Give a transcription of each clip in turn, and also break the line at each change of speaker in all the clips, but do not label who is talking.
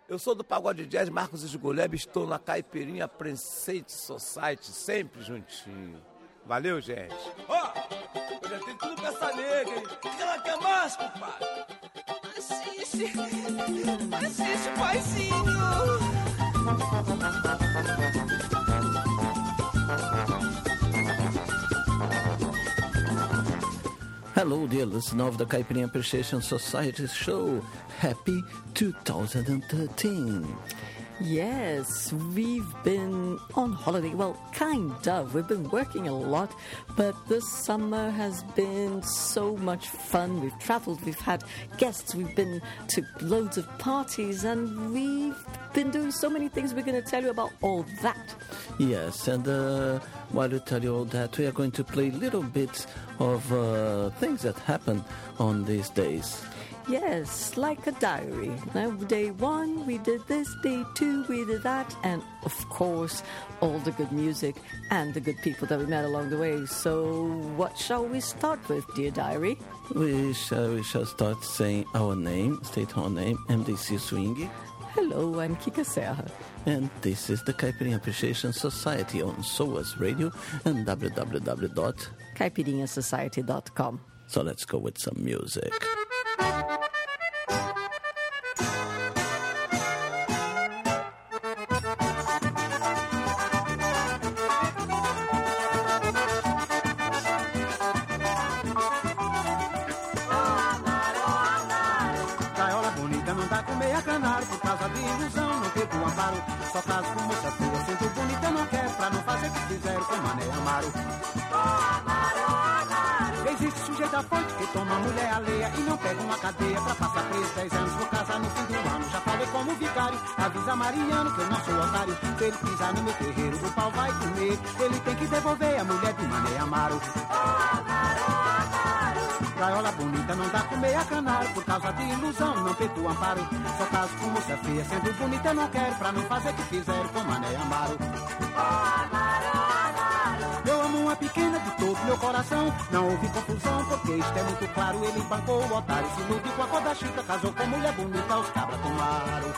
Eu sou do Pagode Jazz, Marcos Esgoleb, estou na Caipirinha Presente Society, sempre juntinho. Valeu, gente. Ó, eu já tenho tudo pra essa nega, hein? O que ela quer mais, compadre?
Assiste, paizinho.
Hello, dear listener of the Caipirinha Appreciation Society show. Happy 2013.
Yes, we've been on holiday. Well, kind of. We've been working a lot, but this summer has been so much fun. We've traveled, we've had guests, we've been to loads of parties, and we've been doing so many things. We're going to tell you about all that.
Yes, and while we tell you all that, we are going to play little bits of things that happen on these days.
Yes, like a diary. Now, day 1, we did this. Day 2, we did that. And, of course, all the good music and the good people that we met along the way. So, what shall we start with, dear diary?
We shall start saying our name, state our name, MDC Swing.
Hello, I'm Kika Serra.
And this is the Caipirinha Appreciation Society on SOAS Radio and
www.caipirinhasociety.com.
So let's go with some music.
Só caso com moça feia, sendo bonita eu não quero, pra não fazer o que fizeram com Mané Amaro. Existe sujeita forte que toma mulher alheia e não pega uma cadeia pra passar preso 10 anos, vou casar no fim do ano. Já falei como vicário, avisa Mariano que eu não sou otário. Se ele pisar no meu terreiro, o pau vai comer. Ele tem que devolver a mulher de Mané Amaro. Gaiola bonita não dá com meia canário, por causa de ilusão não peito o amparo. Só caso com moça feia, sendo bonita eu não quero, pra não fazer o que fizeram com Mané Amaro. Eu amo uma pequena de todo meu coração, não houve confusão porque isto é muito claro. Ele bancou o otário, se iludiu com a cor da chita, casou com mulher bonita, os cabras tomaram.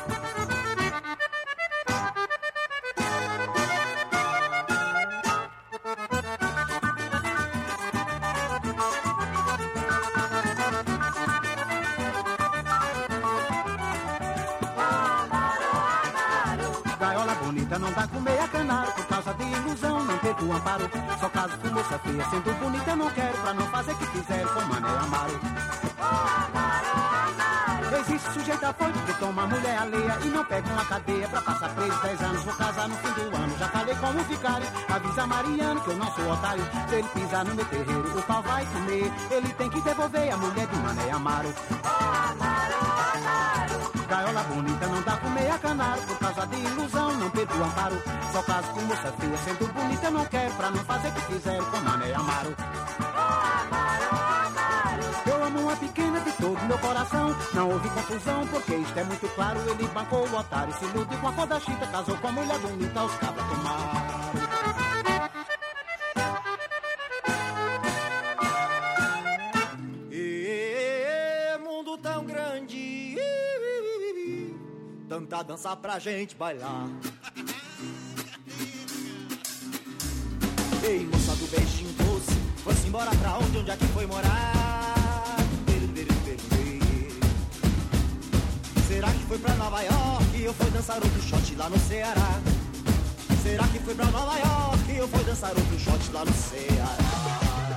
Não dá com meia canário, por causa de ilusão não teve o amparo. Só caso com moça feia, sendo bonita eu não quero, pra não fazer o que fizeram com Mané Amaro. Existe sujeita forte que toma mulher alheia e não pega uma cadeia pra passar preso 10 anos, vou casar no fim do ano. Já falei com o vicário, avisa Mariano que eu não sou otário. Se ele pisar no meu terreiro, o pau vai comer. Ele tem que devolver a mulher de Mané Amaro. Gaiola bonita não dá com meia canário, por causa de ilusão não teve o amparo. Só caso com moça feia, sendo bonita eu não quero, pra não fazer o que fizeram com Mané Amaro. Eu amo uma pequena de todo meu coração, não houve confusão porque isto é muito claro. Ele bancou o otário, se iludiu com a cor da chita, casou com a mulher bonita, os cabras tomaram.
Tanta dança pra gente bailar. Ei, moça do beijinho doce, foi-se embora pra onde é que foi morar? Será que foi pra Nova York ou foi dançar outro shot lá no Ceará? Será que foi pra Nova York ou foi dançar outro shot lá no Ceará?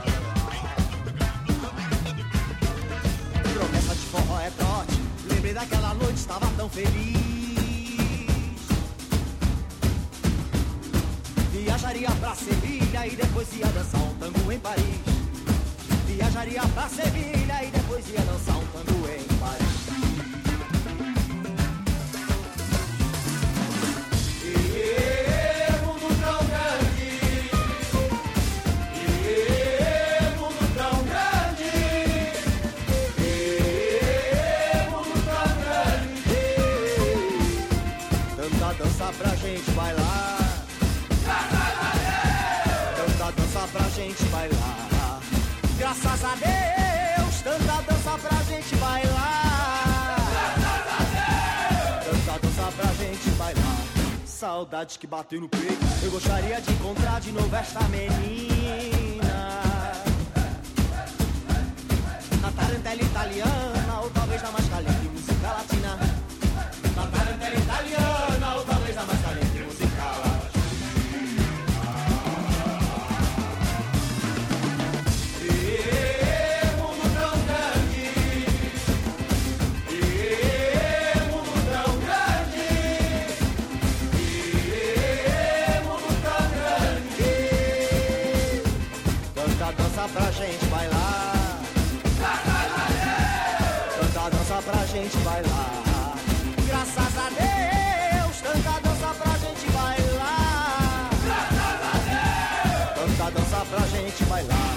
Promessa de forró é trote, lembrei daquela noite, estava tão feliz. Viajaria pra Sevilha e depois ia dançar um tango em Paris. Viajaria pra Sevilha e depois ia dançar um tango em Paris.
Mundo tão grande, mundo tão grande, mundo tão grande.
Tanta dança pra gente bailar. Tanta dança pra gente bailar. Graças a Deus, tanta dança pra gente bailar. Tanta dança saudade que bateu no peito. Eu gostaria de encontrar de novo esta menina, na tarantela italiana, ou talvez na mais caliente música latina. Na tarantela italiana, ou talvez na mais caliente música latina. Pra gente bailar, tanta dança pra gente bailar. Graças a Deus, tanta dança pra gente bailar. Graças a Deus, tanta dança pra gente bailar.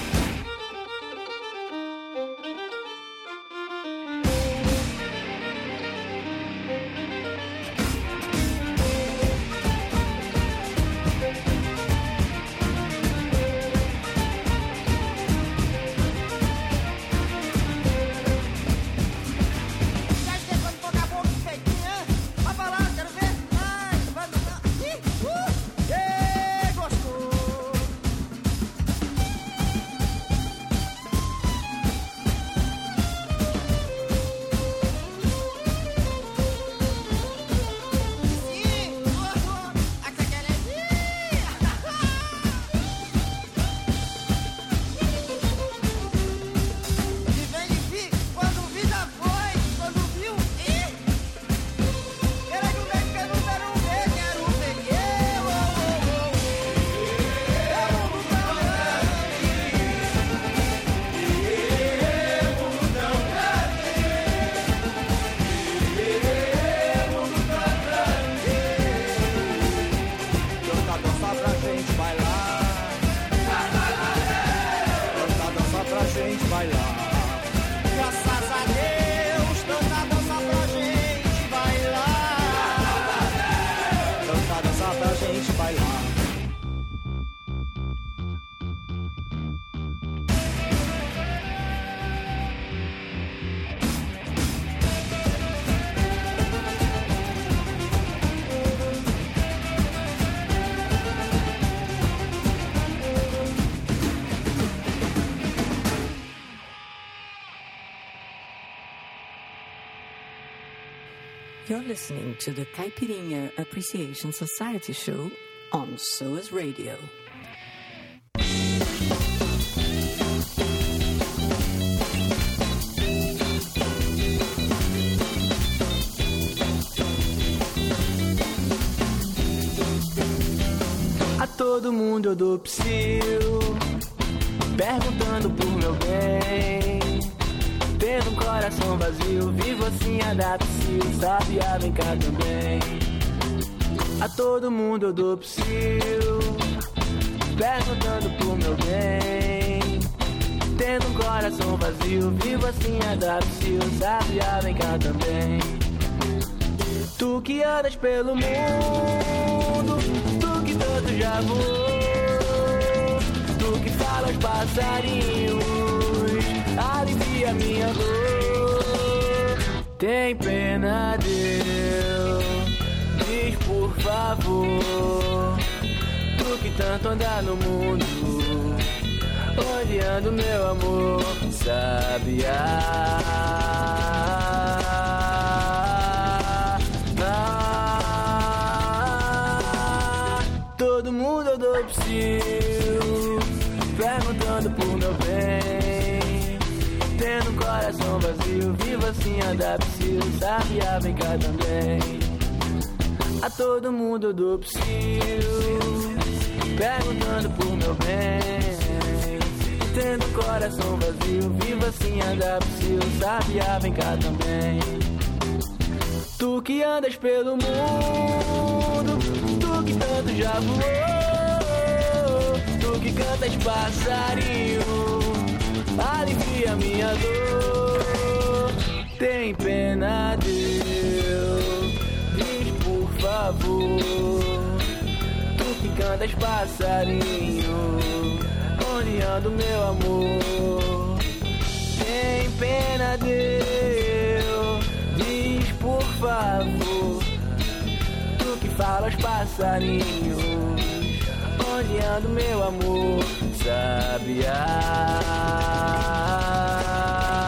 You're listening to the Caipirinha Appreciation Society show on SOAS Radio.
A todo mundo eu dou psil, perguntando por meu bem. Tendo um coração vazio, vivo assim a dar psil, sabia, vem cá também. A todo mundo eu dou psil, perguntando por meu bem. Tendo um coração vazio, vivo assim a dar psil, sabia, vem cá também. Tu que andas pelo mundo, tu que tanto já voou, tu que fala aos passarinhos, alivia minha dor. Tem pena Deus, diz por favor. Tu que tanto anda no mundo, olhando meu amor, sabiá. Todo mundo eu dou psil, perguntando por meu bem. Tendo um coração vazio, vivo assim a dar psil, sabia, vem cá também. A todo mundo eu dou psil, perguntando por meu bem. Tendo um coração vazio, vivo assim a dar psil, sabia, vem cá também. Tu que andas pelo mundo, tu que tanto já voou, tu que cantas passarinho, alivia minha dor. Tem pena Deus, diz por favor. Tu que cantas passarinho, olhando meu amor. Tem pena Deus, diz por favor. Tu que falo aos passarinhos, onde anda meu amor, sabiá.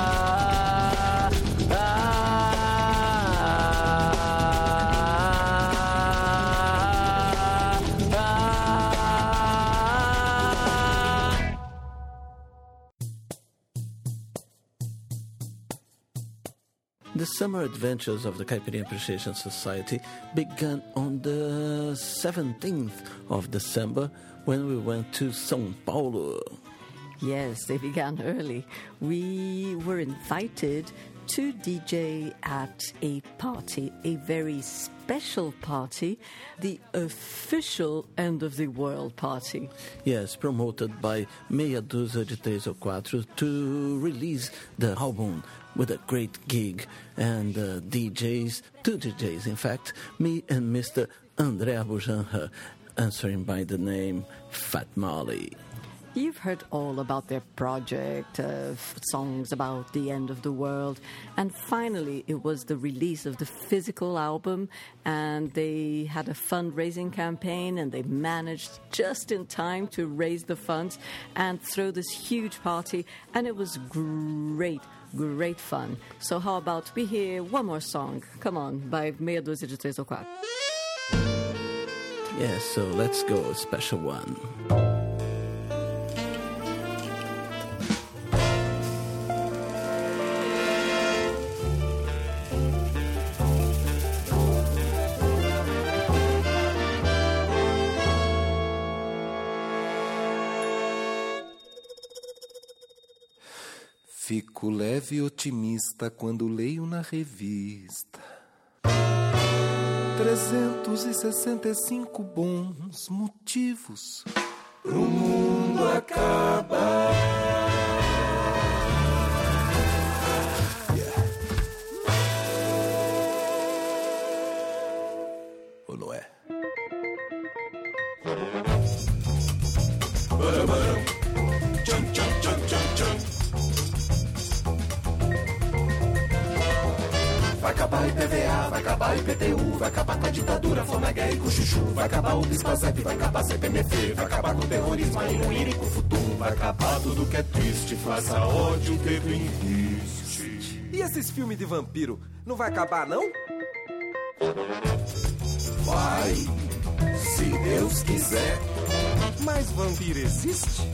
The summer adventures of the Caipirinha Appreciation Society began on the 17th of December when we went to São Paulo.
Yes, they began early. We were invited to DJ at a party, a very special party, the official End of the World party.
Yes, promoted by Meia Dúzia de Três ou Quatro to release the album with a great gig. And DJs, two DJs in fact, me and Mr. André Abujanra, answering by the name Fat Marley.
You've heard all about their project of songs about the end of the world. And finally, it was the release of the physical album. And they had a fundraising campaign. And they managed just in time to raise the funds and throw this huge party. And it was great, great fun. So how about we hear one more song? Come on, by Meia Dúzia de Três ou Quatro.
Yes, so let's go, a special one.
Fico leve e otimista quando leio na revista 365 bons motivos pro mundo acabar. Yeah. Ou não é? Tcham, tcham, tcham, tcham, tcham. Vai acabar IPVA, vai acabar IPTU, vai acabar com a ditadura, fome, a guerra e com o chuchu, vai acabar o Biscosep, vai acabar CPMF, vai acabar com o terrorismo, aí com o Futum, vai acabar tudo que é triste, faça ódio que existe.
E esses filmes de vampiro, não vai acabar, não?
Vai, se Deus quiser.
Mas vampiro existe?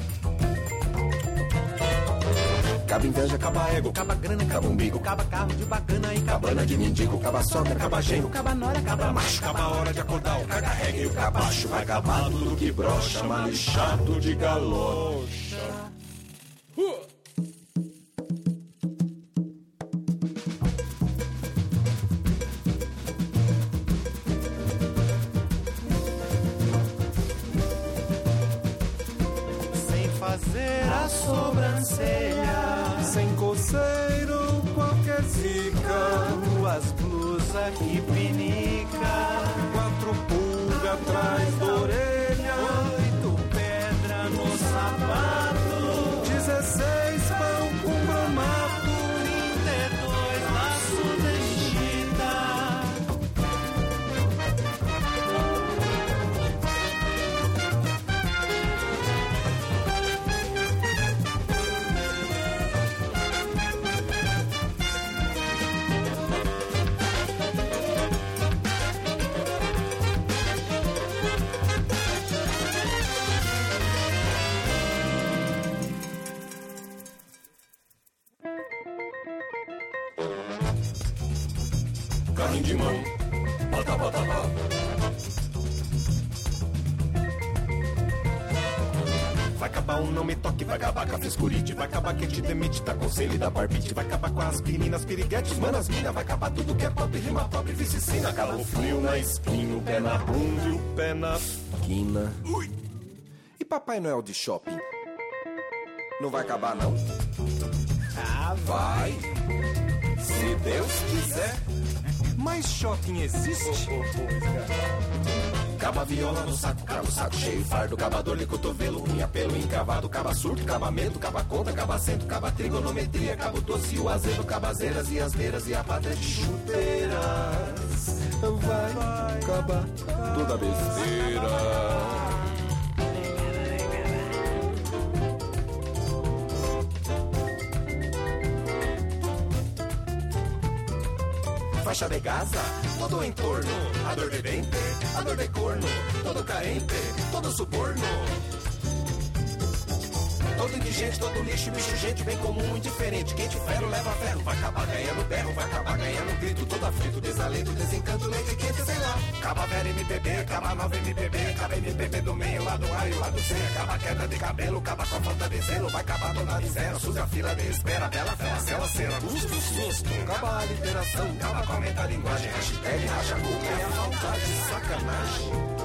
Acaba inveja, acaba ego, acaba grana, acaba umbigo, acaba carro de bacana e cabana de mendigo, acaba sogra, acaba genro, acaba nora, acaba macho, acaba a hora de acordar, o caga regra e o cabacho, vai acabar tudo que brocha, mal e chato de galocha.
Sem fazer a sobrancelha,
Sem coceiro, qualquer zica,
duas blusas que pinica,
4 pulgas atrás da orelha,
8 pedras no sapato,
16 pão com bromato,
32 laço de chita.
carrinho de mão, bota, bota, bota. Vai acabar o não me toque, vai acabar com a frescurite, vai acabar quem te demite, tá conselho da barbite, vai acabar com as meninas piriguetes, manas mina, vai acabar tudo que é pop, rima pobre, vicicina, calor frio na espinha, o pé na bunda e o pé na quina. Ui! E Papai Noel de shopping? Não vai acabar não? Ah, vai! Se Deus quiser.
Mas shopping existe?
Caba viola no saco, caba o saco cheio, fardo, caba dor de cotovelo, unha, pelo encravado, caba surto, caba medo, caba conta, caba cento, caba trigonometria, caba doce, o azedo, cabazeiras e asneiras e a pátria de chuteiras. Vai acabar toda besteira. Faixa de Gaza, todo o entorno, a dor de dente, a dor de corno, todo carente, todo suborno. Todo indigente, todo lixo, bicho, gente bem comum, indiferente. Quem de ferro leva ferro, vai acabar ganhando berro, vai acabar ganhando grito, todo aflito, desalento, desencanto, leite quente, sei lá. Acaba velho MPB, acaba nova MPB, acaba MPB do meio, lá do A e lá do C. Acaba queda de cabelo, acaba com a falta de zelo, vai acabar dona de zero, suja a fila de espera, bela fela, cela, cena, custo, susto. Acaba a literação, acaba com a metalinguagem, hashtag racha com meia falta de sacanagem.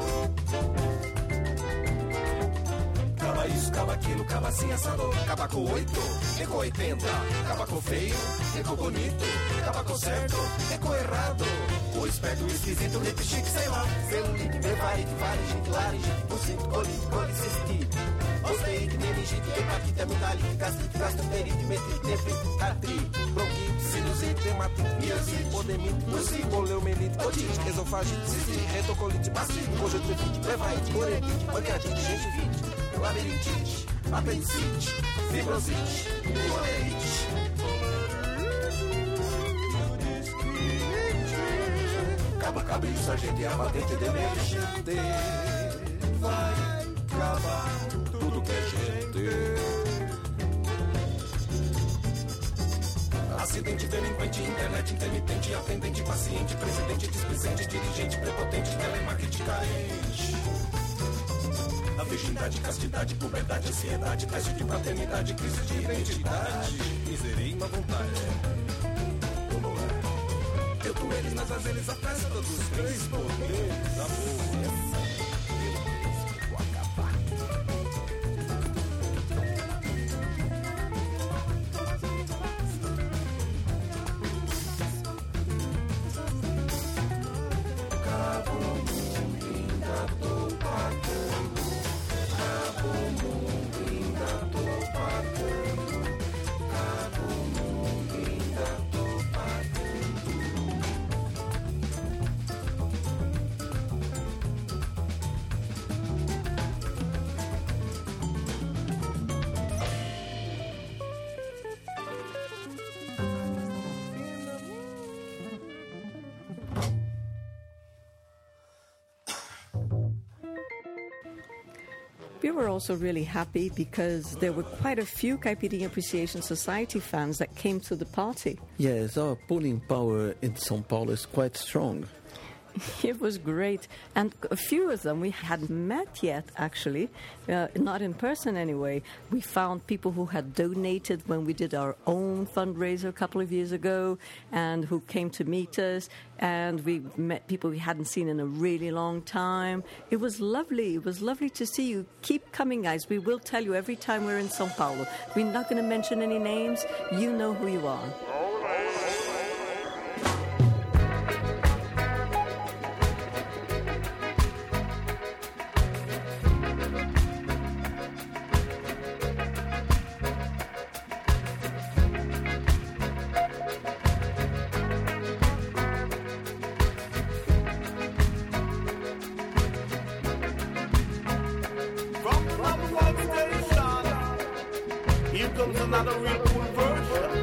Acaba isso, acaba aquilo, acaba assim assado. Acaba com 8, ficou 80. Acaba com feio, ficou bonito. Acaba com certo, ficou errado. O esperto, o esquisito, o hip chique, sei lá. Celulite, mevarite, faringite, laringite, bucite, colite, colicistite. Osteite, meningite, hepatite, amidalite, gastrite, gastroenterite, metrite, nefrite, artrite, bronquite, sinusite, dermatite, miosite, podemite, bucite, poleumelite, otite, esofagite, cistite, retocolite, bastite, conjuntivite, plevaite, coretite, pancreatite, gengivite, labirintite, apendicite, fibrosite, colerite. Acaba isso, a gente é a patente de emergente. Vai acabar tudo que é gente. Acidente, delinquente, internet, intermitente, atendente, paciente, presidente, displicente, dirigente, prepotente, telemarketing carente. A virgindade, castidade, puberdade, ansiedade, teste de paternidade, crise de identidade. Miseria e má vontade. Como é? Eu com eles, nas eles, a festa dos três poderes, amor. Vou acabar.
We were also really happy because there were quite a few Caipirinha Appreciation Society fans that came to the party.
Yes, our pulling power in São Paulo is quite strong.
It was great. And a few of them we hadn't met yet, actually, not in person anyway. We found people who had donated when we did our own fundraiser a couple of years ago and who came to meet us. And we met people we hadn't seen in a really long time. It was lovely. It was lovely to see you. Keep coming, guys. We will tell you every time we're in São Paulo. We're not going to mention any names. You know who you are.
Another real cool version.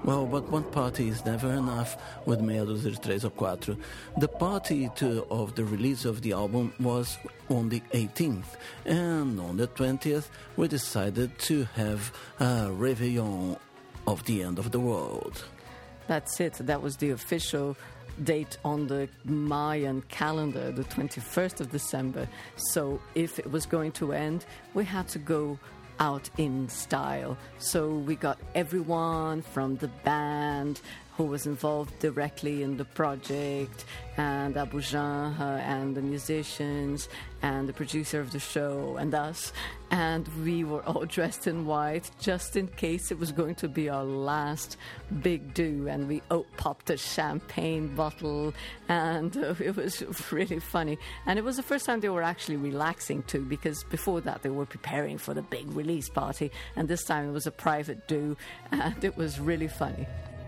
Well, but one party is never enough with Meia Dúzia de Três ou Quatro. The party of the release of the album was on the 18th, and on the 20th we decided to have a réveillon of the end of the world.
That's it. That was the official date on the Mayan calendar, the 21st of December. So if it was going to end, we had to go out in style. So we got everyone from the band who was involved directly in the project, and Abu Janra, and the musicians, and the producer of the show, and us. And we were all dressed in white, just in case it was going to be our last big do. And we popped a champagne bottle, and it was really funny. And it was the first time they were actually relaxing too, because before that they were preparing for the big release party, and this time it was a private do, and it was really funny.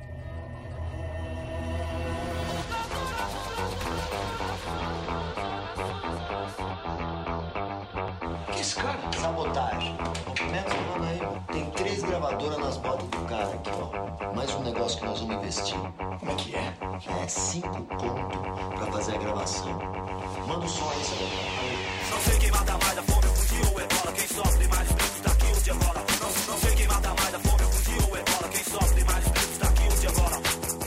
Sabotagem. Meta o nome aí, mano. Tem 3 gravadoras nas botas do cara aqui, ó. Mais um negócio que nós vamos investir. Como é que é? É 5 conto pra fazer a gravação. Manda o som aí, Sabotagem. Não sei quem mata mais da fome, fugir ou é bola. Quem sofre mais preços daqui onde é bola. Não sei quem mata mais da fome, fugir ou é bola. Quem sofre mais preços daqui onde é bola.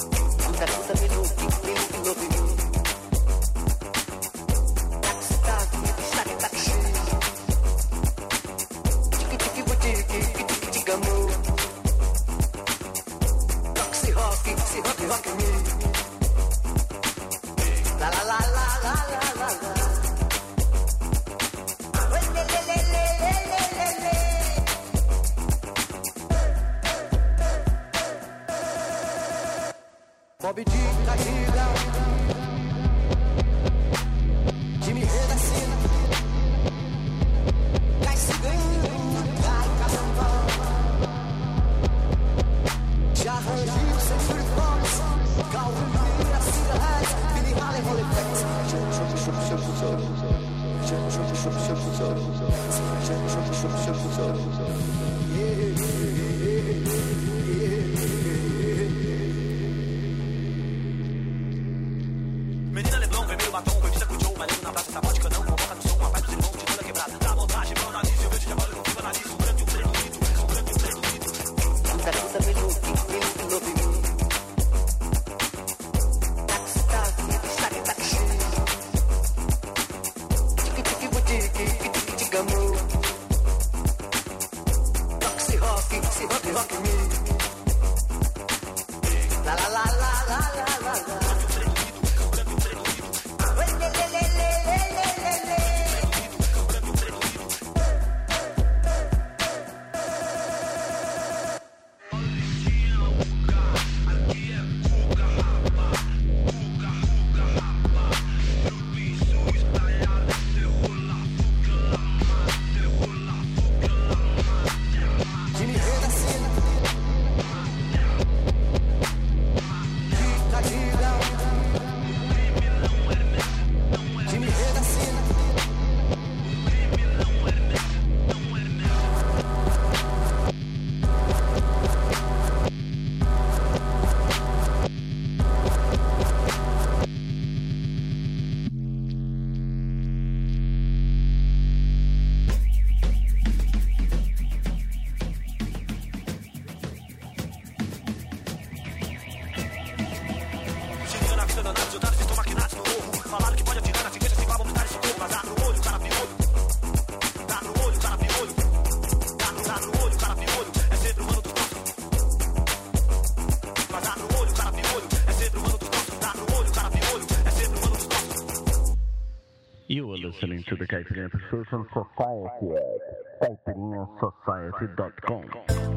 Rock me. La la la la la la la la. Le le le le le le le. Bob Dica, diga. Jimmy Reda cena. Cai cigano, cai carnaval. Já arranjei sem uniformes. Calvin Mira, Cigarette, Billy Haley, Holy Facts. Menina Leblon, vermelho batom, bandida com Joe, malhando na praça, tá vodka não, convoca no som, uma vibe dos irmãos, de toda quebrada. Dá montagem, meu nariz, eu vejo de trabalho, não fico analiso, um grande, um preludido, um grande, um preludido. Puta minuto, rock me. La la la la la la la la.
You are listening to the Caipirinha Persuasion Society at caipirinhasociety.com.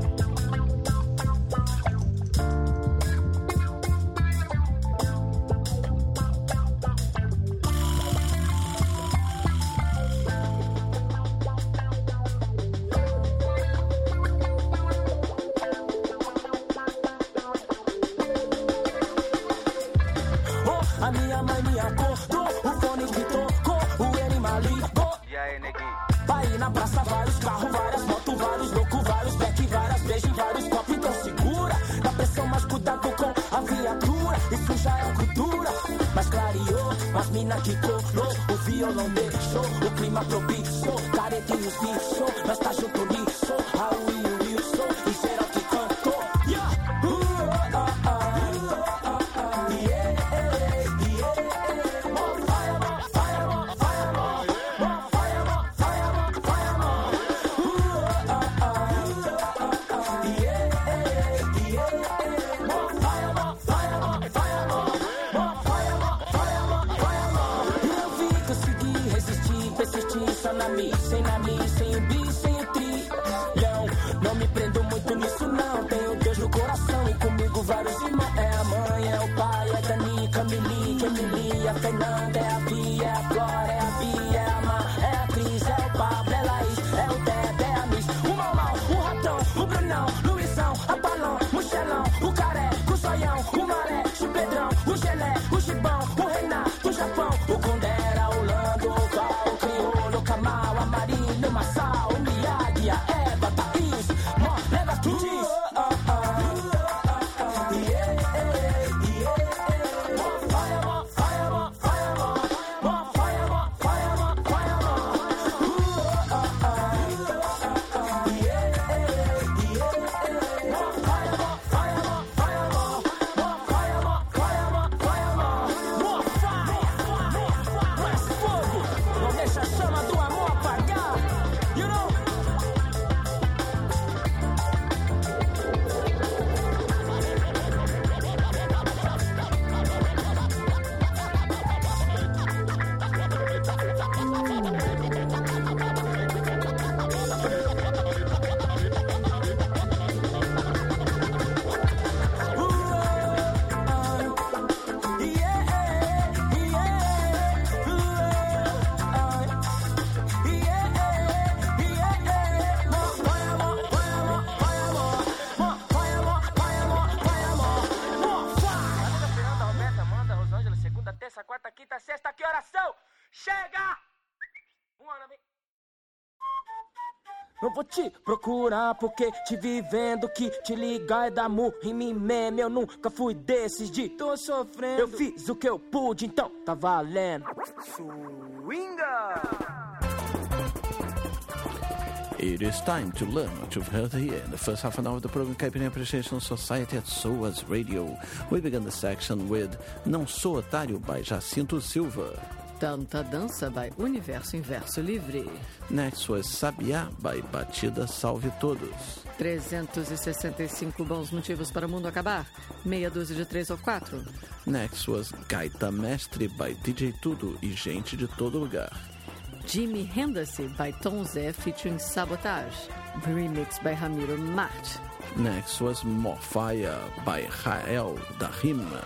A minha mãe me acordou, o fone me tocou, o animal ligou.
E aí, neguinho?
Vai na praça, vários carros, várias motos, vários loucos, vários back, várias beijos, vários copos, então segura. Na pressão masculina.
mina que colou, o violão deixou, o clima propício, careta e os bichos, nós tá junto nisso, Raul e o Wilson, e geral que cantou. Sem na mim, sem o bi, sem o trilhão. Não me prendo muito nisso não. Tenho Deus no coração e comigo vários irmãos. É a mãe, é o pai, é a Dani, Camille, Emily, a Fernanda, é a Bia, é a Glória, é a Bia, é a Má, é a Cris, é o Pablo, é a Laís, é o Deb, é a Miss, o Mamal, o Ratão, o Brunão, Luizão, a Palão, o Xelão, o Caré, o Zoião, o Maré, o Pedrão, o Gelé, o Gibão, o Renato, o Japão, o Condera, o Lando, o Val, o Crioulo, o Camal, a Marina, o Massal, o Miyagi, a Eva, a Thaís, mó, leva que diz. Não vou te procurar porque te vi vendo que te ligar é dar murro em mim mesmo. Eu nunca fui desses de tô sofrendo. Eu fiz o que eu pude, então tá valendo. Swinga!
It is time to learn what you've heard here in the first half an hour of the program Caipirinha Appreciation Society at SOAS Radio. We began the section with Não Sou Otário by Jacinto Silva.
Tanta Dança by Universo Inverso Livre.
Next was Sabiá by Batida Salve Todos.
365 bons motivos para o mundo acabar. Meia dúzia de 3 ou 4.
Next was Gaita Mestre by DJ Tudo e Gente de Todo Lugar.
Jimi Henderson by Tom Zé featuring Sabotage. Remix by Ramiro Mart.
Next was Morfire by Rael da Rima.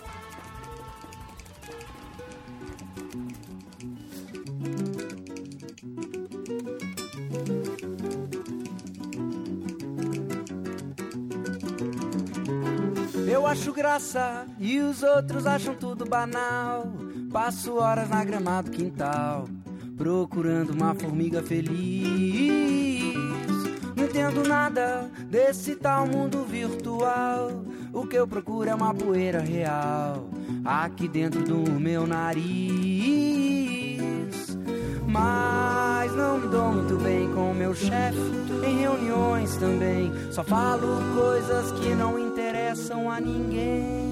Eu acho graça e os outros acham tudo banal. Passo horas na grama do quintal, procurando uma formiga feliz. Não entendo nada desse tal mundo virtual. O que eu procuro é uma poeira real aqui dentro do meu nariz. Mas não me dou muito bem com o meu chefe, em reuniões também. Só falo coisas que não interessam a ninguém.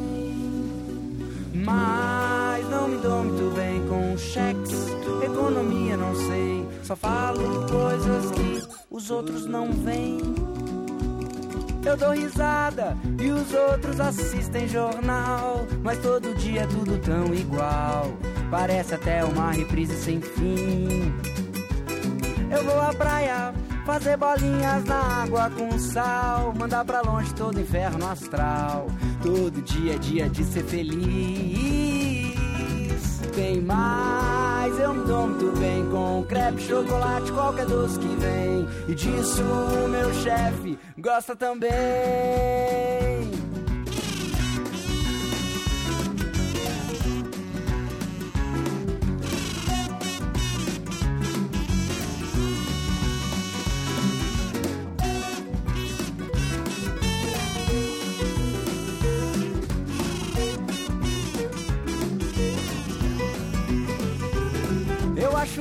Mas não me dou muito bem com cheques, economia não sei. Só falo coisas que os outros não veem. Eu dou risada e os outros assistem jornal, mas todo dia é tudo tão igual. Parece até uma reprise sem fim. Eu vou à praia fazer bolinhas na água com sal, mandar pra longe todo inferno astral. Todo dia é dia de ser feliz. Tem mais, eu me dou muito bem com crepe, chocolate, qualquer doce que vem. E disso o meu chefe gosta também.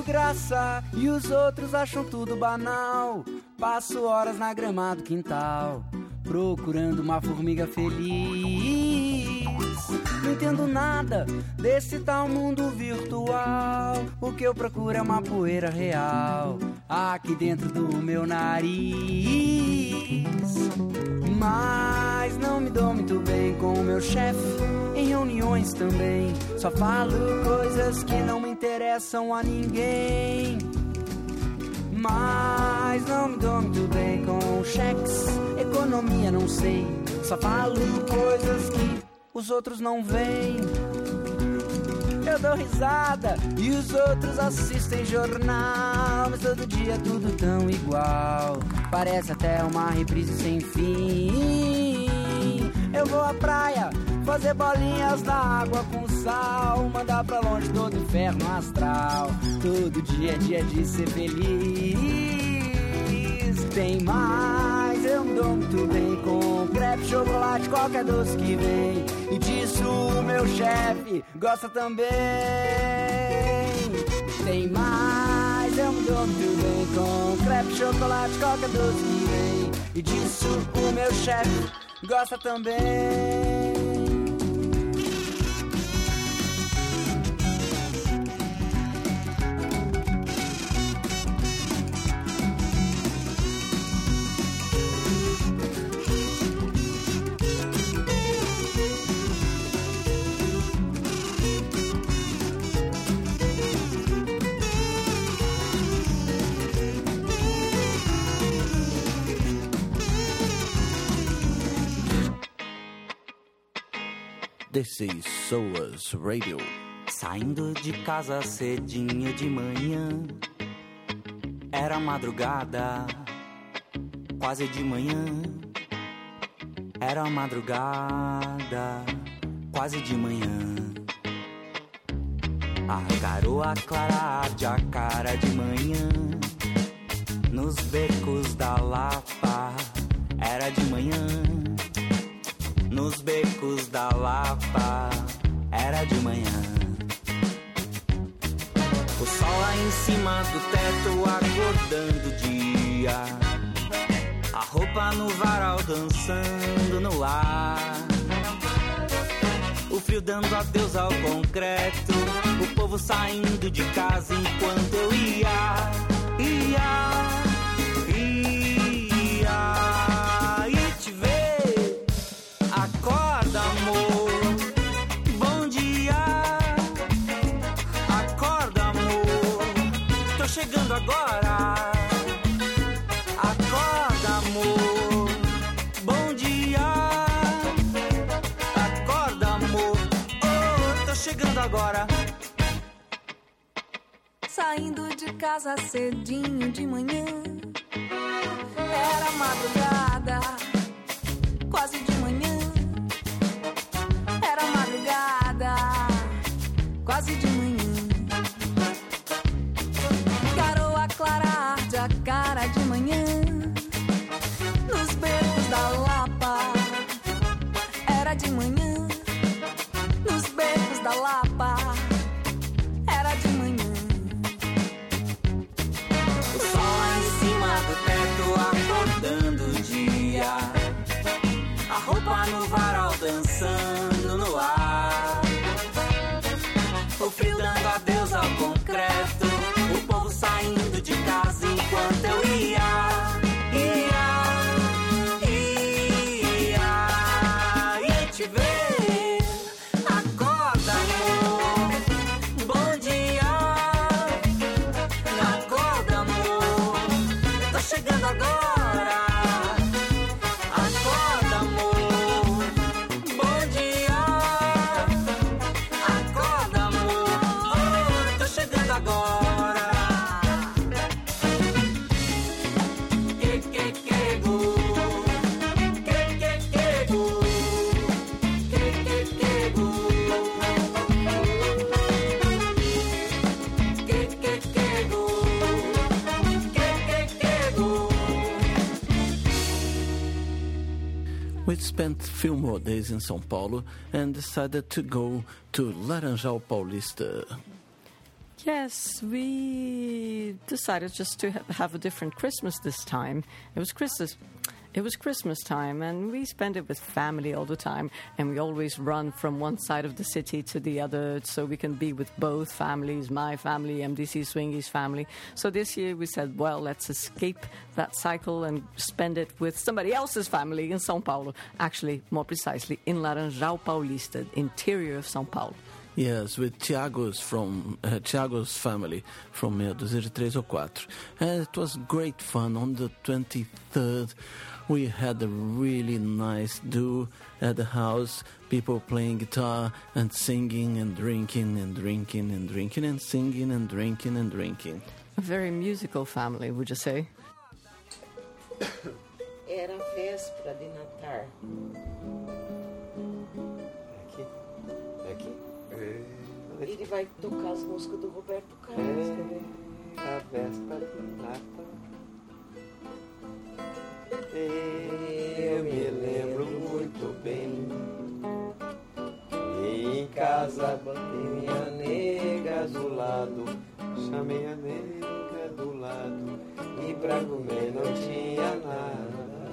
acho graça e os outros acham tudo banal. Passo horas na grama do quintal, procurando uma formiga feliz. Não entendo nada desse tal mundo virtual. O que eu procuro é uma poeira real aqui dentro do meu nariz. Mas não me dou muito bem com o meu chefe, em reuniões também. Só falo coisas que não me interessam a ninguém. Mas não me dou muito bem com cheques, economia não sei. Só falo coisas que os outros não veem. Eu dou risada e os outros assistem jornal, mas todo dia tudo tão igual, parece até uma reprise sem fim. Eu vou à praia fazer bolinhas na água com sal, mandar pra longe todo inferno astral. Todo dia é dia de ser feliz. Tem mais, eu me dou muito bem com crepe, chocolate, qualquer doce que vem. E disso o meu chefe gosta também. Tem mais, eu me dou muito bem com crepe, chocolate, qualquer doce que vem. E disso o meu chefe gosta também.
This is SOAS Radio.
Saindo de casa cedinho de manhã, era madrugada, quase de manhã. Era madrugada, quase de manhã. A garoa clara arde a cara de manhã, nos becos da Lapa. Era de manhã, nos becos da Lapa, era de manhã. O sol lá em cima do teto acordando o dia, a roupa no varal dançando no ar, o frio dando adeus ao concreto, o povo saindo de casa enquanto eu ia. Acorda, amor, bom dia. Acorda, amor, tô chegando agora. Acorda, amor, bom dia. Acorda, amor, oh, tô chegando agora.
Saindo de casa cedinho de manhã, era madrugada, quase de manhã. Era madrugada, quase de manhã. Garoa clara arde a cara de manhã, nos becos da Lapa. Era de manhã, nos becos da Lapa. Era de manhã.
O sol lá em cima do teto acordando o dia, a roupa no varal dançando no ar, o frio dando adeus ao concreto, o povo saindo de casa enquanto eu ia te ver. Acorda, amor, bom dia. Acorda, amor, tô chegando agora. Acorda, amor, bom dia. Acorda, amor, oh, tô chegando agora.
We spent a few more days in São Paulo and decided to go to Laranjal Paulista.
Yes, we decided just to have a different Christmas this time. It was Christmas time, and we spend it with family all the time, and we always run from one side of the city to the other so we can be with both families, my family, MDC Swingy's family. So this year we said, well, let's escape that cycle and spend it with somebody else's family in São Paulo. Actually, more precisely, in Laranjal Paulista, interior of São Paulo.
Yes, with Thiago's family from Meia Dúzia de 3 ou 4. And it was great fun. On the 23rd, we had a really nice do at the house. People playing guitar and singing and drinking and drinking and drinking and singing and drinking and drinking.
A very musical family, would you say?
Era véspera de Natal.
Aqui.
Ele vai tocar as músicas do Roberto Carlos.
A véspera de Natal. Eu me lembro muito bem. Em casa botei minha nega do lado. Chamei a nega do lado. E pra comer não tinha nada.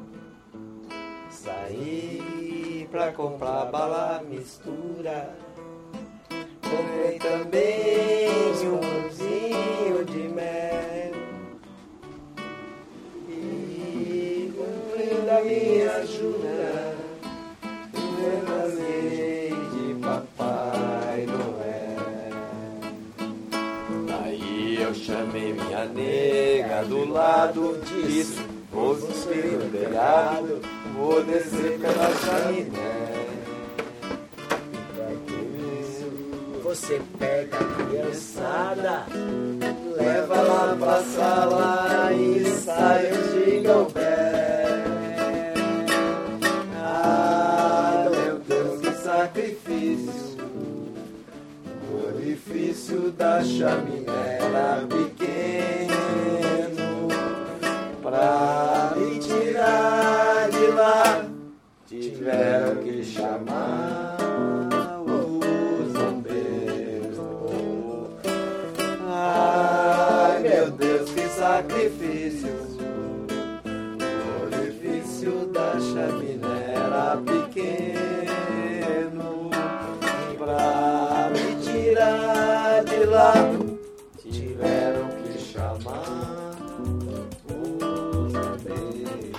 Saí pra comprar bala mistura. Comprei também um pãozinho de mel. E cumprindo a minha jura, eu falei de Papai Noel. Aí eu chamei minha nega do lado, disse, vou subir no telhado, vou descer pela chaminé.
Você pega a criançada,
leva lá pra sala e sai o Jingle Bell. Ah, meu Deus, que sacrifício. O orifício da chaminé era pequeno. Pra me tirar de lá, tiveram que chamar sacrifício. O orifício da chaminé era pequeno. Pra me tirar de lá, tiveram que chamar os bombeiros.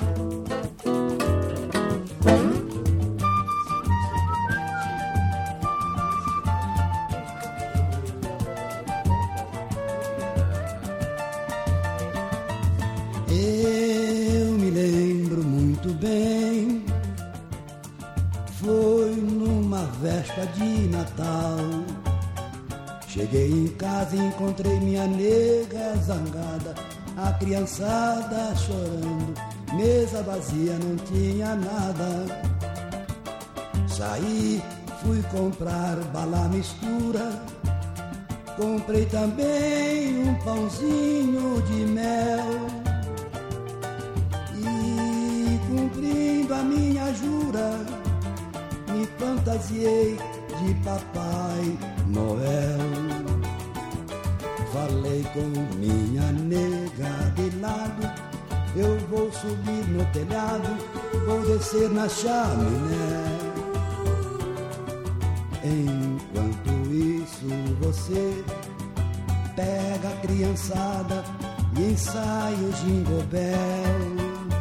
Eu me lembro muito bem, foi numa véspera de Natal. Cheguei em casa e encontrei minha nega zangada, a criançada chorando, mesa vazia, não tinha nada. Saí, fui comprar bala mistura, comprei também um pãozinho de mel. Cumprindo a minha jura, me fantasiei de Papai Noel. Falei com minha nega de lado, eu vou subir no telhado, vou descer na chaminé. Enquanto isso você pega a criançada e ensaia o Jingle Bell.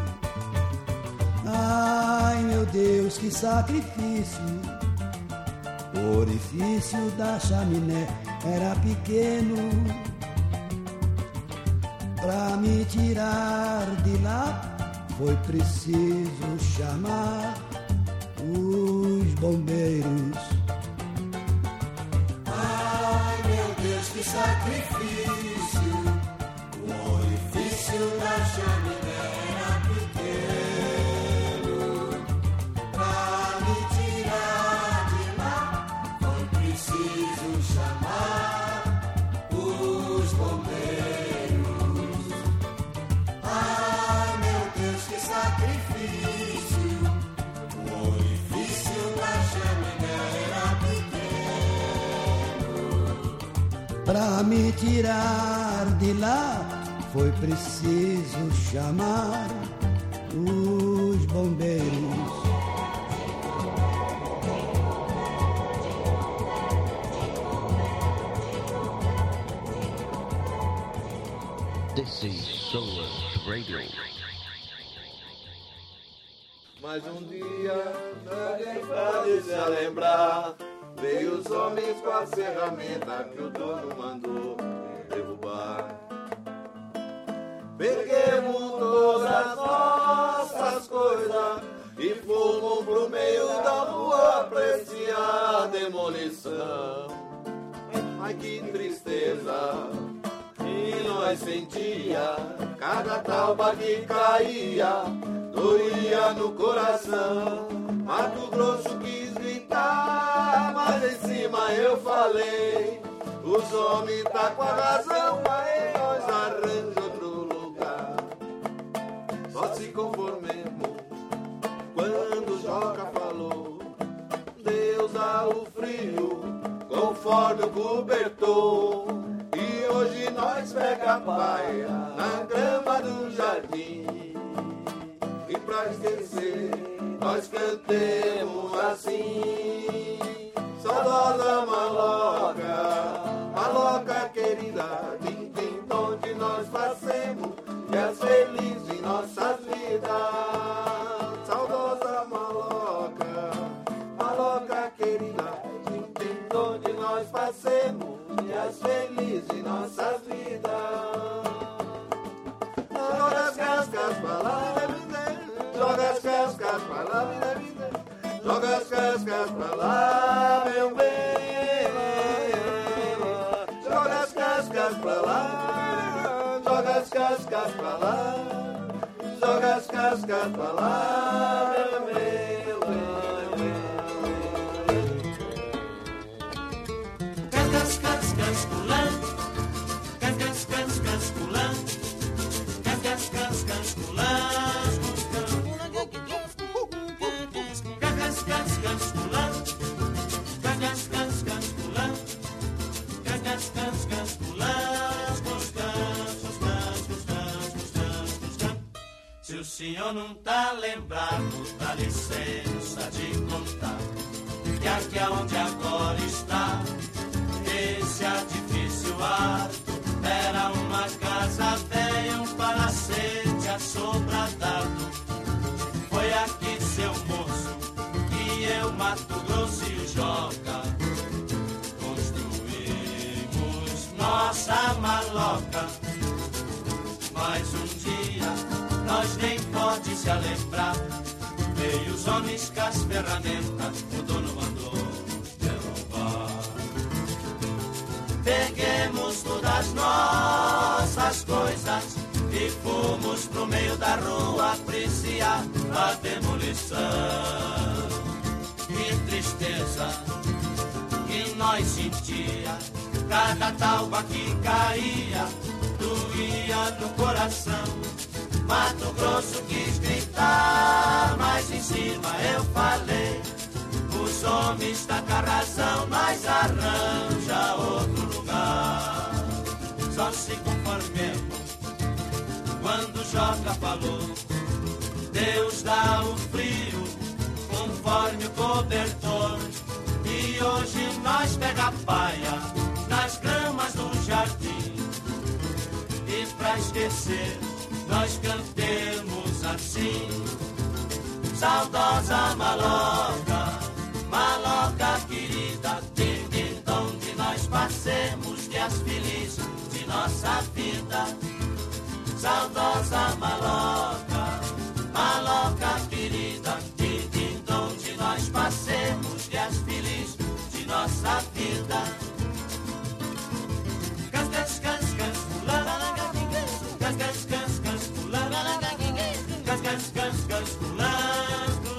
Ai, meu Deus, que sacrifício. O orifício da chaminé era pequeno. Pra me tirar de lá, foi preciso chamar os bombeiros.
Ai, meu Deus, que sacrifício. O orifício da chaminé era pequeno.
Pra
Pra me tirar de lá foi preciso chamar os bombeiros.
This is Solar Radio.
Mais um dia, alguém pode se lembrar. Veio os homens com a ferramenta que o dono mandou derrubar. Peguemos todas as nossas coisas e fomos pro meio da rua apreciar a demolição. Ai que tristeza que nós sentia, cada talba que caía doía no coração. Mato Grosso quis gritar, mas em cima eu falei: os homens tá com a razão, aí nós arranjamos outro lugar. Só se conformemos quando o Joca falou: Deus dá o frio conforme o cobertor. E hoje nós pega a paia na grama do jardim. E pra esquecer nós cantemos assim: saudosa maloca, maloca querida, din, din, onde nós passemos dias felizes em nossas vidas. Saudosa maloca, maloca querida, din, din, onde nós passemos dias felizes em nossas vidas. Joga as cascas pra lá, joga as cascas pra lá, joga as cascas pra lá, meu bem. Joga as cascas pra lá, joga as cascas pra lá, joga as cascas pra lá, meu bem. Cascas, cascas, pulando, cascas, cascas, pulando, cascas, cascas, pulando. Se o senhor não tá lembrado, dá licença de contar que aqui aonde agora está esse edifício alto era uma casa velha, um palacete assobradado. Foi aqui, seu moço, que eu, Mato Grosso e o Joca construímos nossa maloca. Mas um dia nós nem pode se lembrar, veio os homens com as ferramentas, o dono mandou derrubar. Peguemos todas as nossas coisas e fomos pro meio da rua apreciar a demolição. Que tristeza que nós sentia, cada talba que caía doía no coração. Mato Grosso quis gritar, mas em cima eu falei: os homens tá com a razão, nós arranja outro lugar. Só se conformemos quando o Joca falou: Deus dá o frio conforme o cobertor. E hoje nós pega a paia nas gramas do jardim. E pra esquecer nós cantemos assim: saudosa maloca, maloca querida, din, onde nós passemos dias felizes de nossa vida. Saudosa maloca, maloca querida, din, onde nós passemos dias felizes de nossa vida. Cascas, cascas, pulando, cascas, cascas, pulando, cascas, cascas, pulando,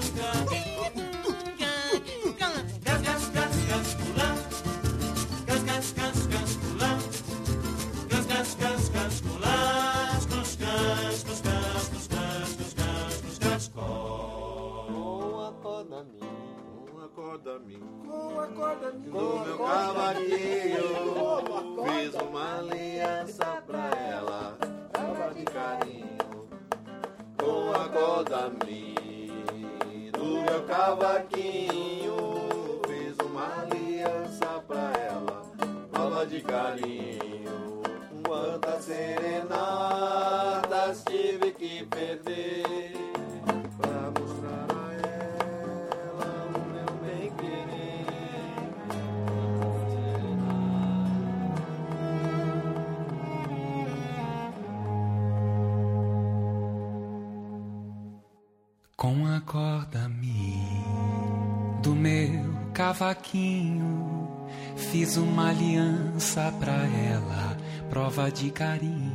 cascas, cascas, pulando, cascas, cascas, pulando, cascas, cascas, pulando, cascas, com a corda minha, do meu cavaquinho fiz uma
acorda-me do meu cavaquinho, fiz uma aliança pra ela, prova de carinho. Quantas serenatas tive que perder pra mostrar a ela o meu bem-querer.
Com a corda-me do meu cavaquinho, fiz uma aliança pra ela, prova de carinho.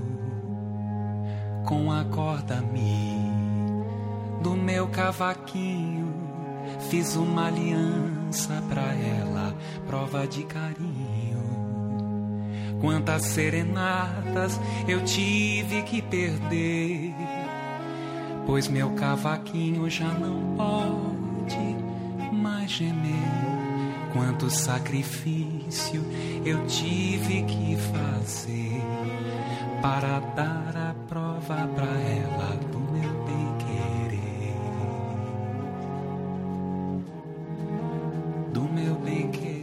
Com a corda-me do meu cavaquinho, fiz uma aliança pra ela, prova de carinho. Quantas serenatas eu tive que perder, pois meu cavaquinho já não pode mais gemer. Quanto sacrifício eu tive que fazer para dar a prova pra ela do meu bem-querer, do meu bem-querer.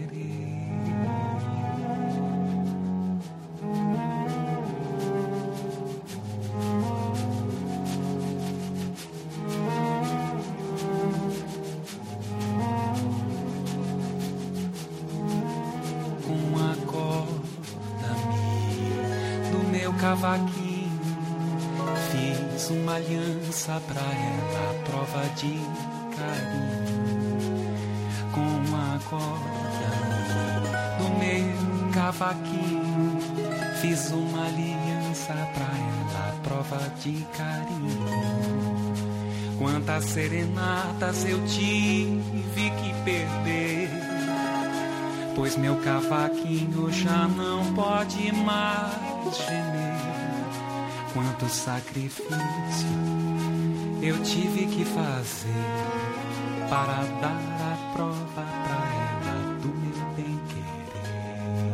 Cavaquinho, fiz uma aliança pra ela, prova de carinho. Com a corda do meu cavaquinho, fiz uma aliança pra ela, prova de carinho. Quantas serenatas eu tive que perder, pois meu cavaquinho já não pode mais gemer. Quanto sacrifício eu tive que fazer para dar a prova pra ela do meu bem-querer,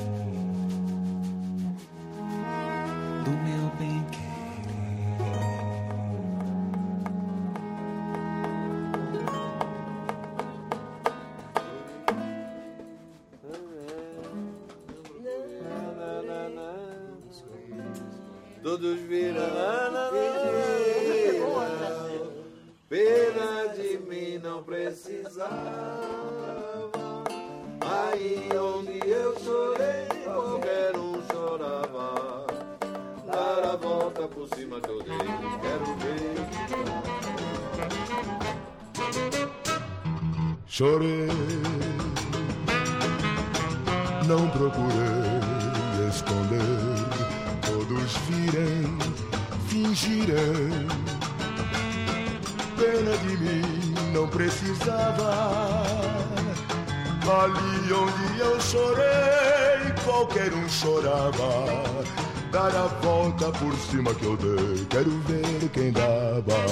do meu bem-querer.
Todos viram, pena de mim não precisava. Aí onde eu chorei, qualquer um chorava. Dar a volta por cima que eu dei, quero ver.
Chorei, não procurei esconder. Todos virem, fingirem, pena de mim não precisava. Ali onde eu chorei, qualquer um chorava. Dar a volta por cima que eu dei, quero ver quem dava.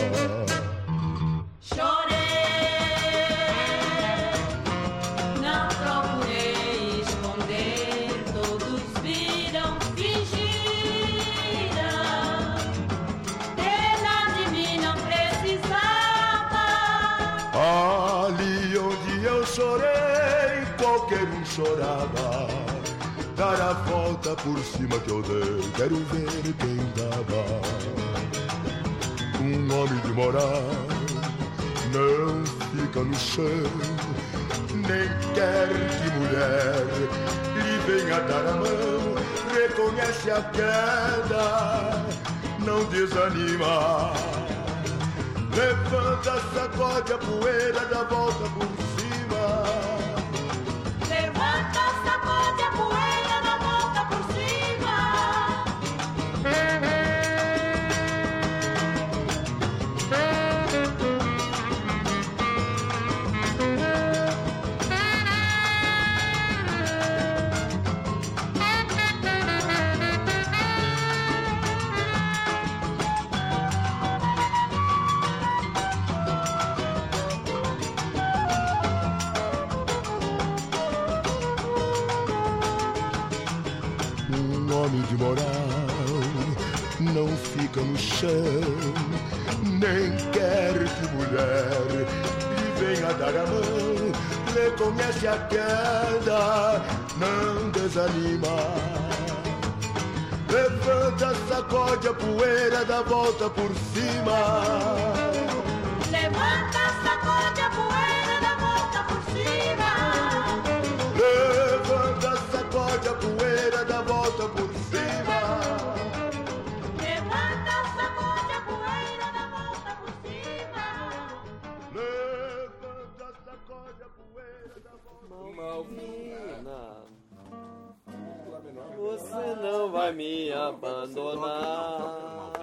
Chorei, qualquer um chorava. Dar a volta por cima que eu dei, quero ver quem dava. Um homem de moral não fica no chão, nem quer que mulher lhe venha dar a mão. Reconhece a queda, não desanima. Levanta, sacode a poeira, dá volta por cima.
Levanta, sacode a poeira, dá volta por cima.
não fica no chão, nem quer que mulher lhe venha dar a mão. Reconhece a queda, não desanima. Levanta, sacode a poeira, dá volta por cima.
Levanta, sacode a poeira, dá volta por cima.
Levanta, sacode a poeira, dá volta por cima.
Levanta, sacode a poeira, dá volta por cima.
Levanta, sacode a poeira, dá volta por cima.
Malvina, você não vai me abandonar.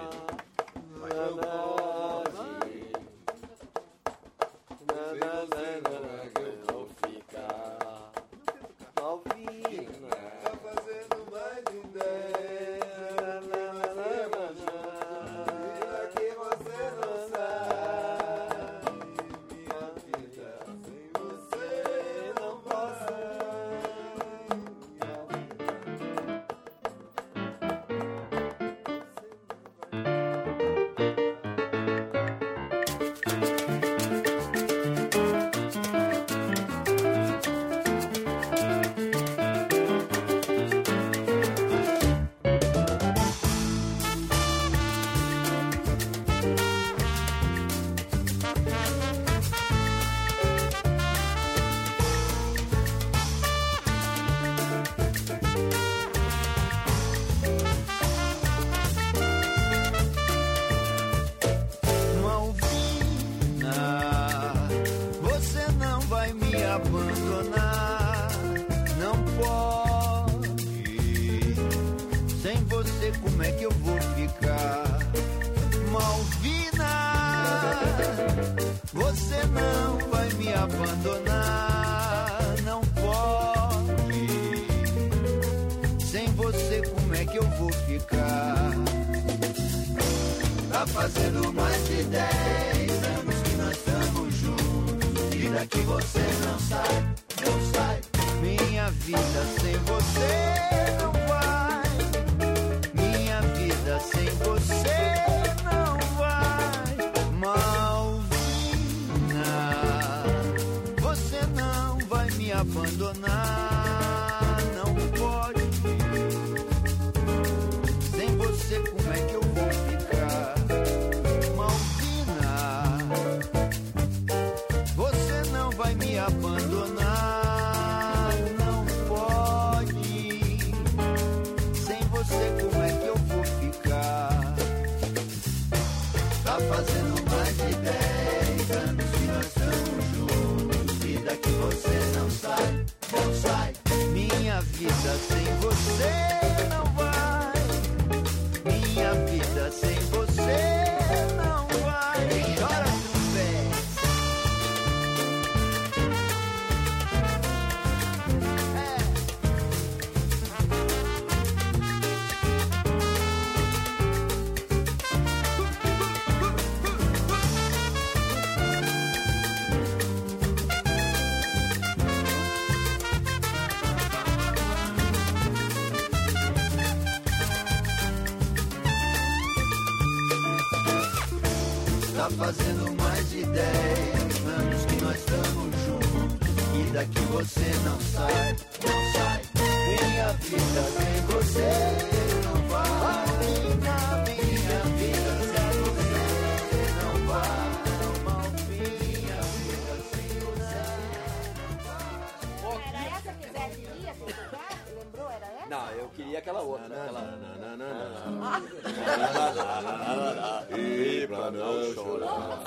Não fica. Malvina,
tá fazendo mais de 10. Que você não sai. Minha vida sem você não passa. Abandonar, não pode. Sem você como é que eu vou ficar? Malvina, você não vai me abandonar, não pode. Sem você como é que eu vou ficar? Tá fazendo mais de 10 anos que nós estamos juntos e daqui você não sai, não sai. Minha vida sem você não vai. Minha vida sem você não vai. Malvina, você não vai me abandonar, não pode. Sem você como é que eu vou ficar? Malvina, você não vai me abandonar, não pode. Sem você como é que eu vou ficar? Tá fazendo mais de 10 anos que nós estamos juntos e daqui você não sai, não sai. Minha vida sem você não vai. Minha vida sem você não vai. Chora tá fazendo mais de 10 anos que nós estamos juntos e daqui você não sai, não sai. Minha vida sem você não vai. Minha vida sem você não vai. Minha vida sem você não vai.
Era essa que Zé queria tocar? Lembrou? Era essa?
Não, eu queria aquela outra.
E pra não chorar.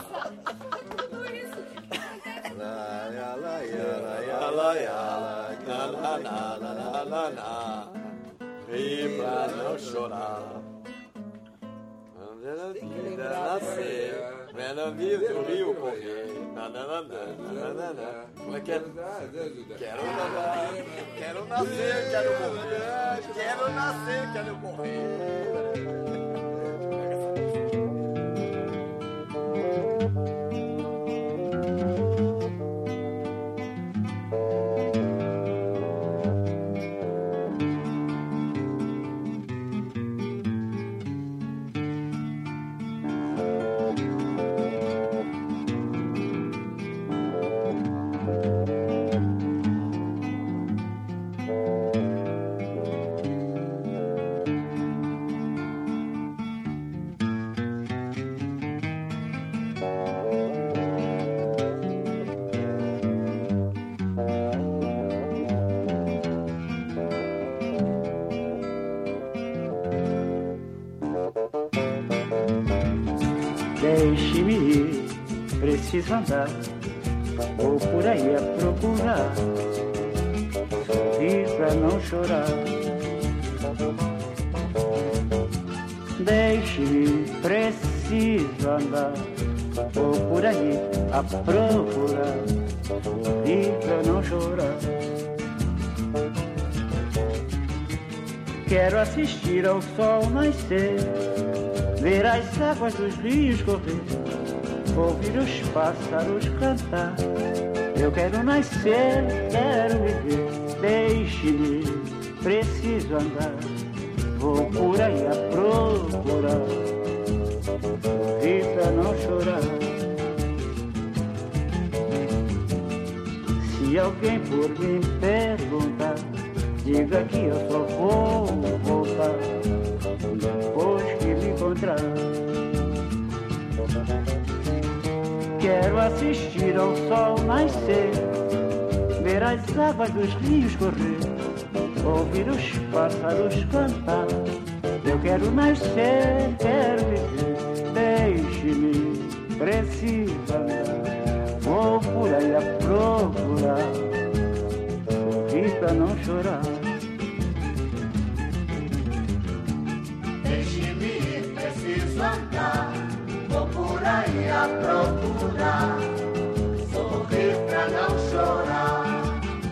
E pra não chorar. Nascer, vendo o rio correr. Como é que é? Quero nascer, quero morrer. Quero nascer, quero morrer.
Deixe-me ir, preciso andar, vou por aí a procurar, sorrir pra não chorar. Deixe-me ir, preciso andar, vou por aí a procurar, sorrir pra não chorar. Quero assistir ao sol nascer, ver as águas dos rios correr, ouvir os pássaros cantar. Eu quero nascer, quero viver, deixe-me, preciso andar, vou por aí a procurar, sorrir pra não chorar. Se alguém por mim perguntar, diga que eu só vou voltar depois que me encontrar. Quero assistir ao sol nascer, ver as águas dos rios correr, ouvir os pássaros cantar. Eu quero nascer, quero viver, deixe-me, preciso andar, vou por aí a procurar, sorrir pra não chorar.
Deixe-me ir, preciso andar, vou por aí a procurar, sorrir pra não chorar.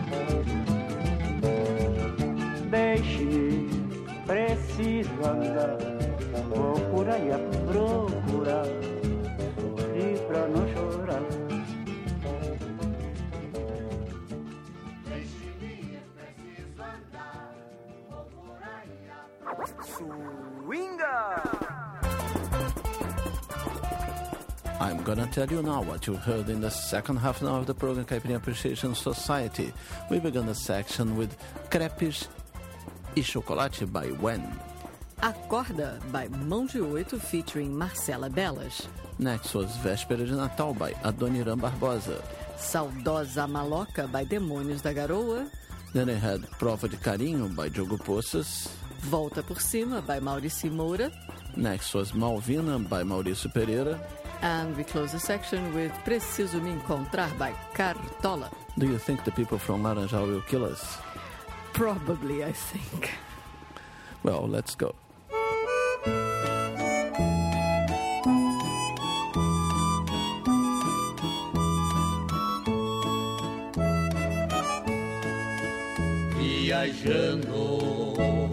Deixe-me, preciso andar, vou por aí a procurar, sorrir pra não chorar.
I'm gonna tell you now what you heard in the second half now of the program Caipirinha Appreciation Society. We began the section with Crepes e Chocolate by Wen.
Acorda by Mão de Oito featuring Marcela Bellas.
Next was Véspera de Natal by Adoniran Barbosa.
Saudosa Maloca by Demônios da Garoa.
Then I had Prova de Carinho by Diogo Poças.
Volta por Cima by Maurício Moura.
Next was Malvina by Maurício Pereira.
And we close the section with Preciso Me Encontrar by Cartola.
Do you think the people from Laranjal will kill us?
Probably, I think.
Well, let's go.
Viajando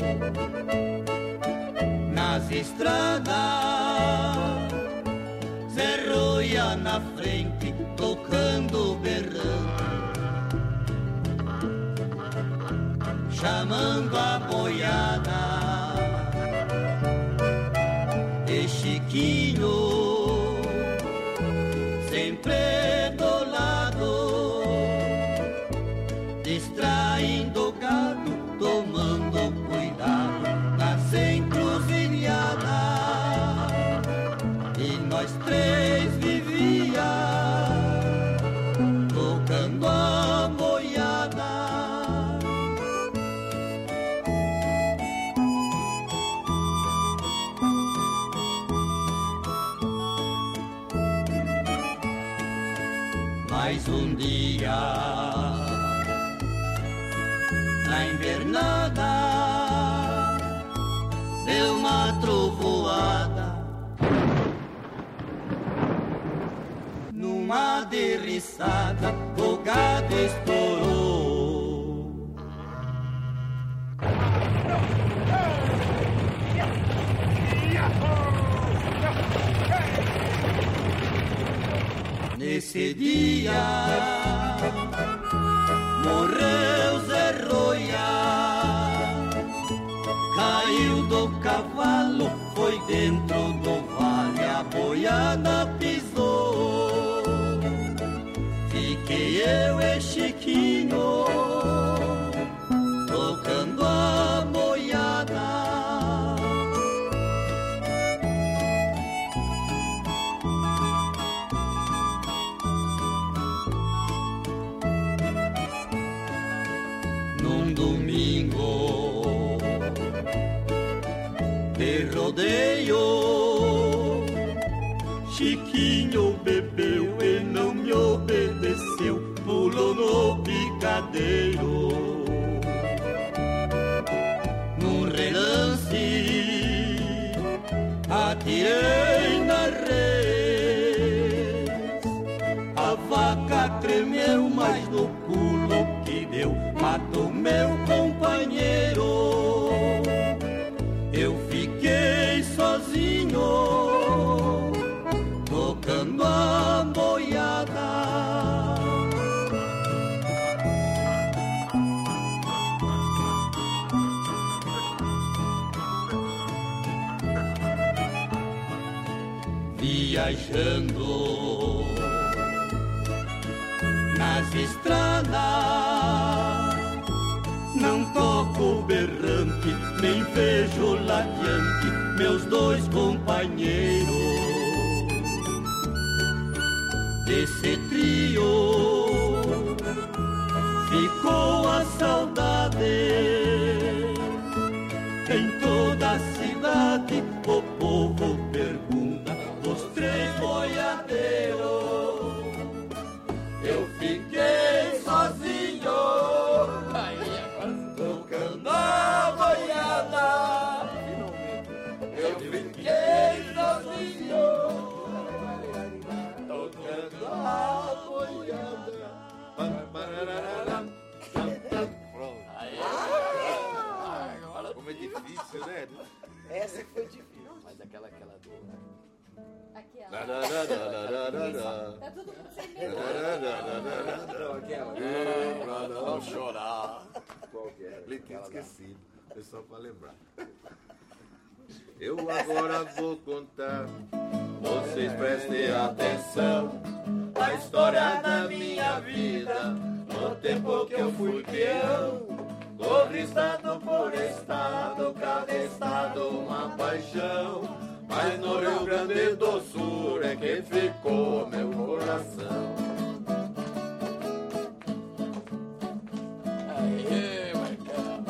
nas estradas, Zé Roia na frente, tocando, berrando, chamando a boiada. E Chiquinho sempre do lado, distraindo o gado, tomando cuidado nas encruzilhadas. E nós três vivia tocando a boiada. Mais um dia na invernada deu uma trovoada, numa derriçada o gado estourou. Nesse dia morreu Zé Roia, caiu do cavalo, foi dentro do vale, a boiada pisou. Fiquei eu e Chiquinho tocando a boiada. Num domingo de rodeio, Chiquinho bebeu e não me obedeceu, pulou no picadeiro. Num relance atirei na res, a vaca tremeu, mas no pulo que deu matou meu companheiro. Eu fiquei sozinho tocando a boiada. Viajando nas estradas, não toco berrante, nem vejo ladeante meus dois companheiros. Desse trio ficou a saudade. Em toda a cidade o povo pergunta os três boiadeiros. Eu fiquei sozinho tocando a boiada. Eu fiquei sozinho tocando a boiada.
Como é difícil, né?
Essa que foi difícil.
Mas aquela do...
Aqui, ó.
Tá
tudo com você
Não chorar. Qualquer. Tinha esquecido. É só pra lembrar. Eu agora vou contar, vocês prestem atenção, a história da minha vida, no tempo que eu fui peão. Corri estado por estado, cada estado uma paixão, mas no Rio Grande do Sul é que ficou meu coração. Aê, Marcão.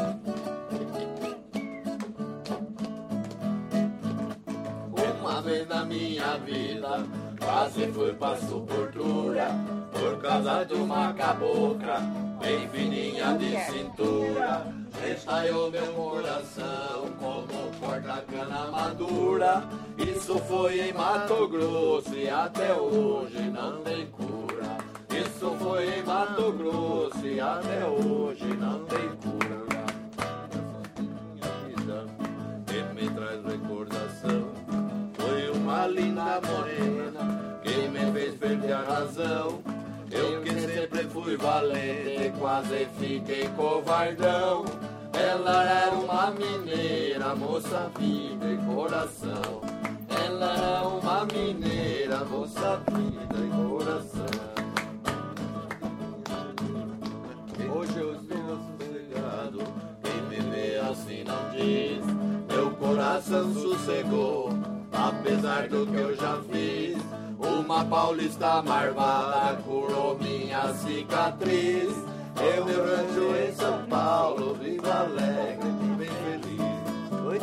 Uma vez na minha vida quase fui pra sepultura por causa de uma cabocla bem fininha de cintura. Estaiou meu coração como porta-cana madura. Isso foi em Mato Grosso e até hoje não tem cura. Isso foi em Mato Grosso e até hoje não tem cura. Minha vida que me traz recordação foi uma linda morena que me fez perder a razão. Eu que sempre fui valente, quase fiquei covardão. Ela era uma mineira, moça, vida e coração. Ela era uma mineira, moça, vida e coração. Hoje eu estou sossegado, quem me vê assim não diz. Meu coração sossegou, apesar do que eu já fiz. Uma paulista marvada curou minha cicatriz. Eu me rancho em São Paulo, vivo alegre e bem feliz. Oi?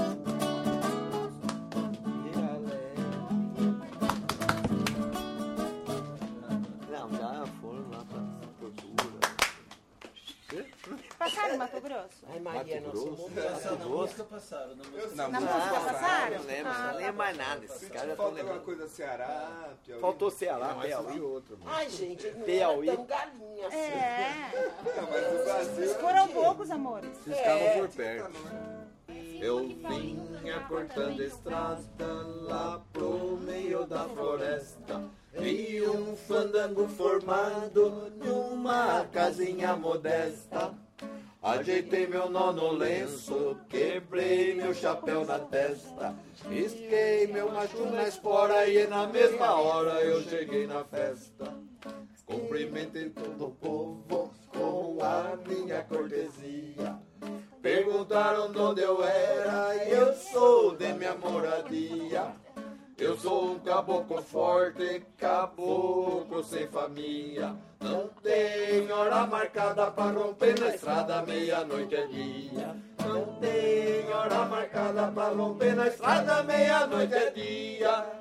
Não, já foram lá pra Portugal.
Passaram em Mato Grosso?
Ai, Maria, não sou muito
Na música passaram.
Na música passaram?
Não lembro, não lembro mais nada. Esses caras já estão
Falta alguma
lembrando.
coisa Ceará, Piauí.
Faltou Ceará,
Piauí.
Piauí.
Ai,
gente,
Piauí.
não é tão galinha assim.
Não, mas o Brasil...
Foram poucos, amores.
Vocês estavam por perto. Eu vinha cortando estrada lá pro meio da floresta. Vi um fandango formado numa casinha modesta. Ajeitei meu nó no lenço, quebrei meu chapéu na testa. Risquei meu macho na espora e na mesma hora eu cheguei na festa. Cumprimentei todo o povo com a minha cortesia. Perguntaram de onde eu era e eu sou de minha moradia. Eu sou um caboclo forte, caboclo sem família. Não tenho hora marcada pra romper na estrada, meia-noite é dia. Não tenho hora marcada pra romper na estrada, meia-noite é dia.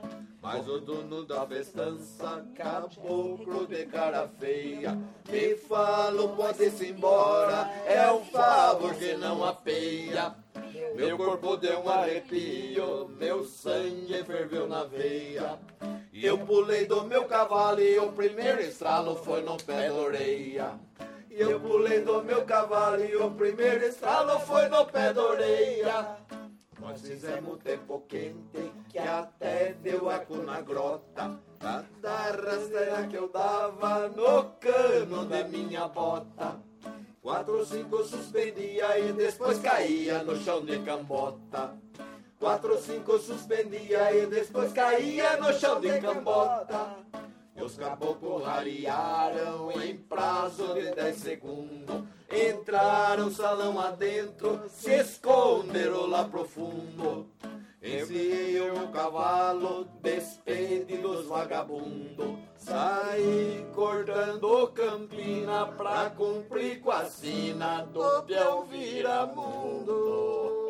Mas o dono da festança, caboclo de cara feia, me falou, pode-se embora, é um favor que não apeia. Meu corpo deu um arrepio, meu sangue ferveu na veia. Eu pulei do meu cavalo e o primeiro estralo foi no pé da orelha. Eu pulei do meu cavalo e o primeiro estralo foi no pé da orelha. Nós fizemos tempo quente que até deu eco na grota. Cada rasteira que eu dava no cano de minha bota. 4 ou 5 suspendia e depois caía no chão de cambota. 4 ou 5 suspendia e depois caía no chão de cambota. E os caboclos rarearam em prazo de 10 segundos. Entraram salão adentro, se esconderam lá profundo. Enfiei o cavalo, despedi dos vagabundos. Saí cortando campina pra cumprir com a sina do Piau Viramundo.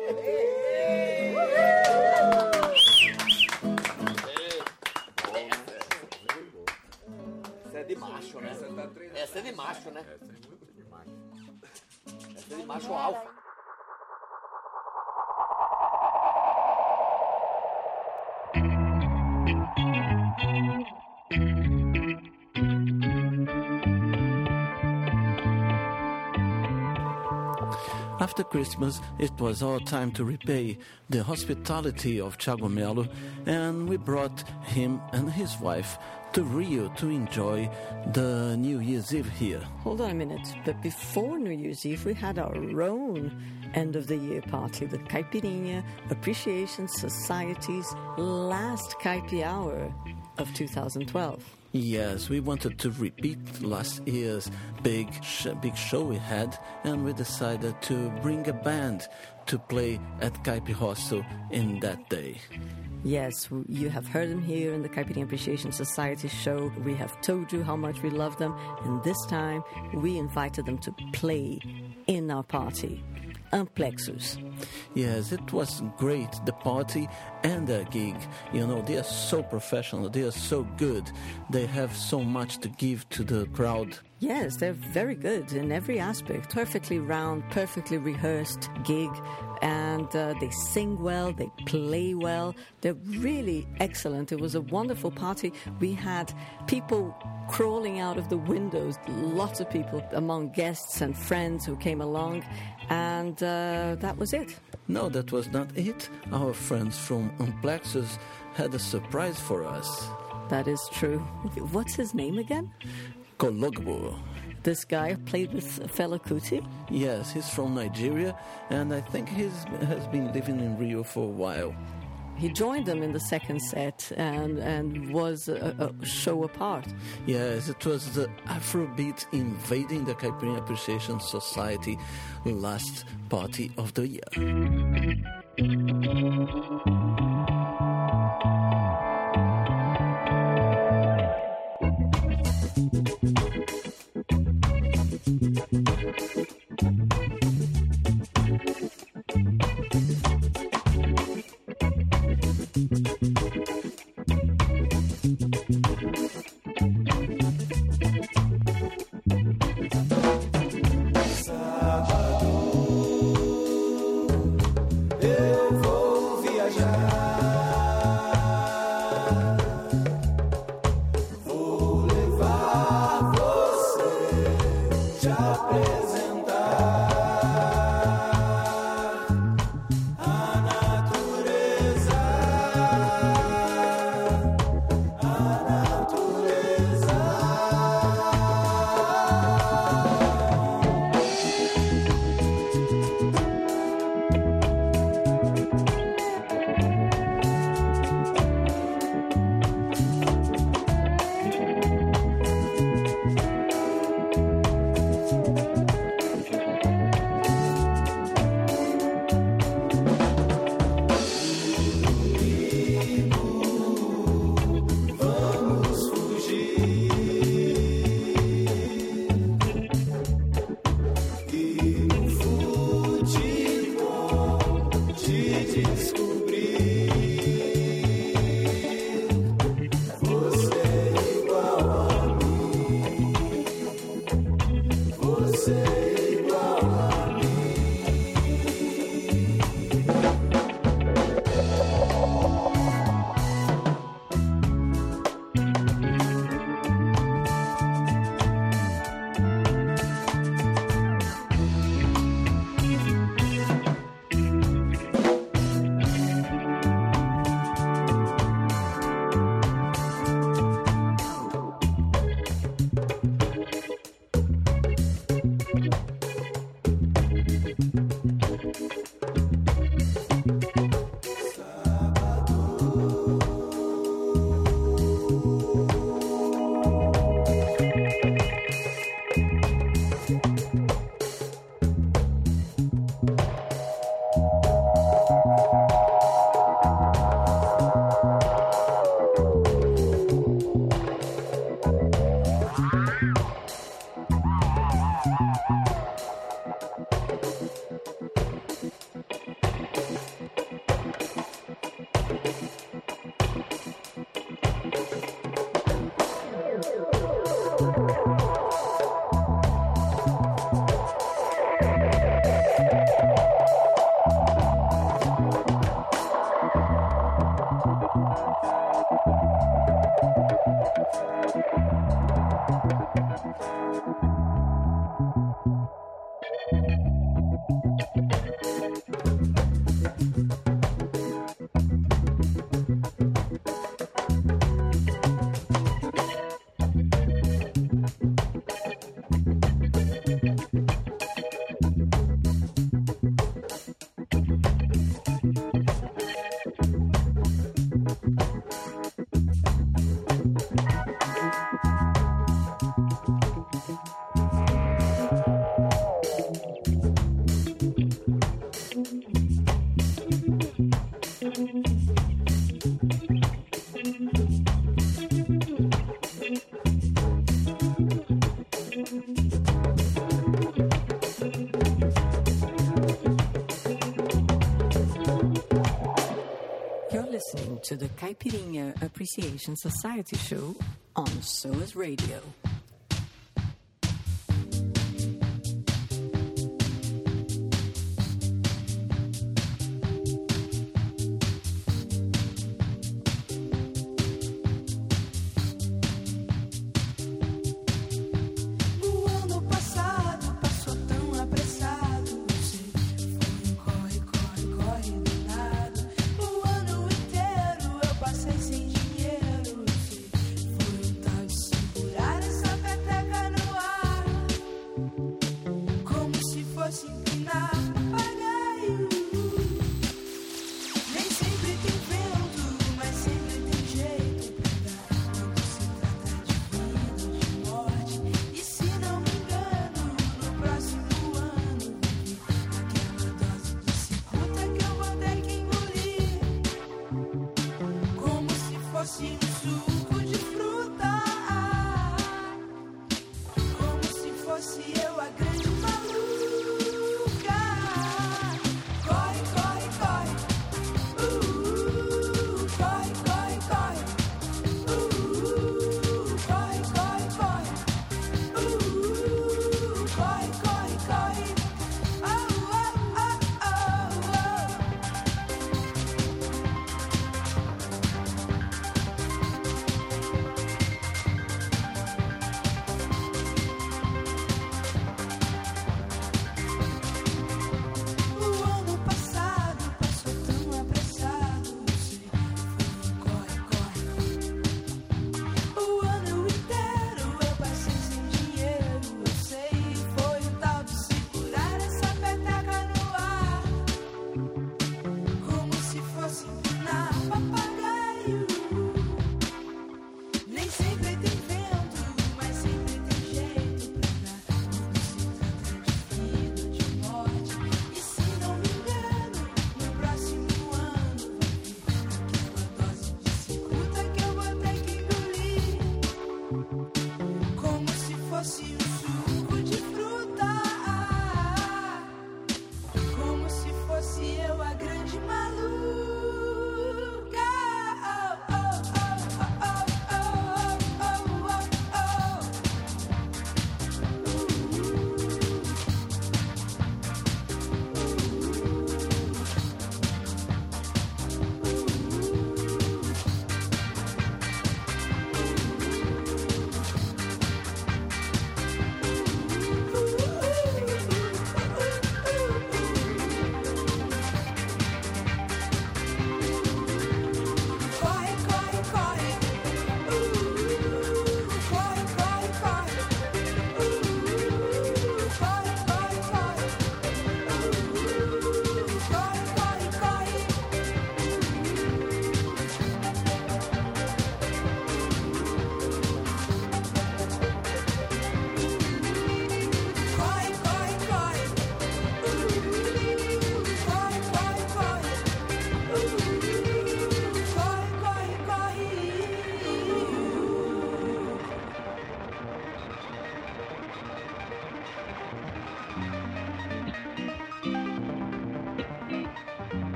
Essa é de macho, né? Essa é de macho, né? Essa é de macho alfa.
After Christmas, it was our time to repay the hospitality of Thiago Melo, and we brought him and his wife to Rio to enjoy the New Year's Eve here.
Hold on a minute, but before New Year's Eve, we had our own end of the year party, the Caipirinha Appreciation Society's last Caipi Hour of 2012.
Yes, we wanted to repeat last year's big show we had, and we decided to bring a band to play at Caipi Hostel in that day.
Yes, you have heard them here in the Caipirinha Appreciation Society show. We have told you how much we love them, and this time we invited them to play in our party. Amplexus.
Yes, it was great, the party and the gig. You know, they are so professional, they are so good. They have so much to give to the crowd.
Yes, they're very good in every aspect. Perfectly round, perfectly rehearsed gig. And they sing well, they play well. They're really excellent. It was a wonderful party. We had people crawling out of the windows, lots of people among guests and friends who came along. And that was it.
No, that was not it. Our friends from Amplexus had a surprise for us.
That is true. What's his name again?
Kologbo.
This guy played with Fela Kuti?
Yes, he's from Nigeria, and I think he has been living in Rio for a while.
He joined them in the second set and was a show apart.
Yes, it was the Afrobeat invading the Caipirinha Appreciation Society last party of the year.
Eu vou viajar.
To the Caipirinha Appreciation Society show on SOAS Radio.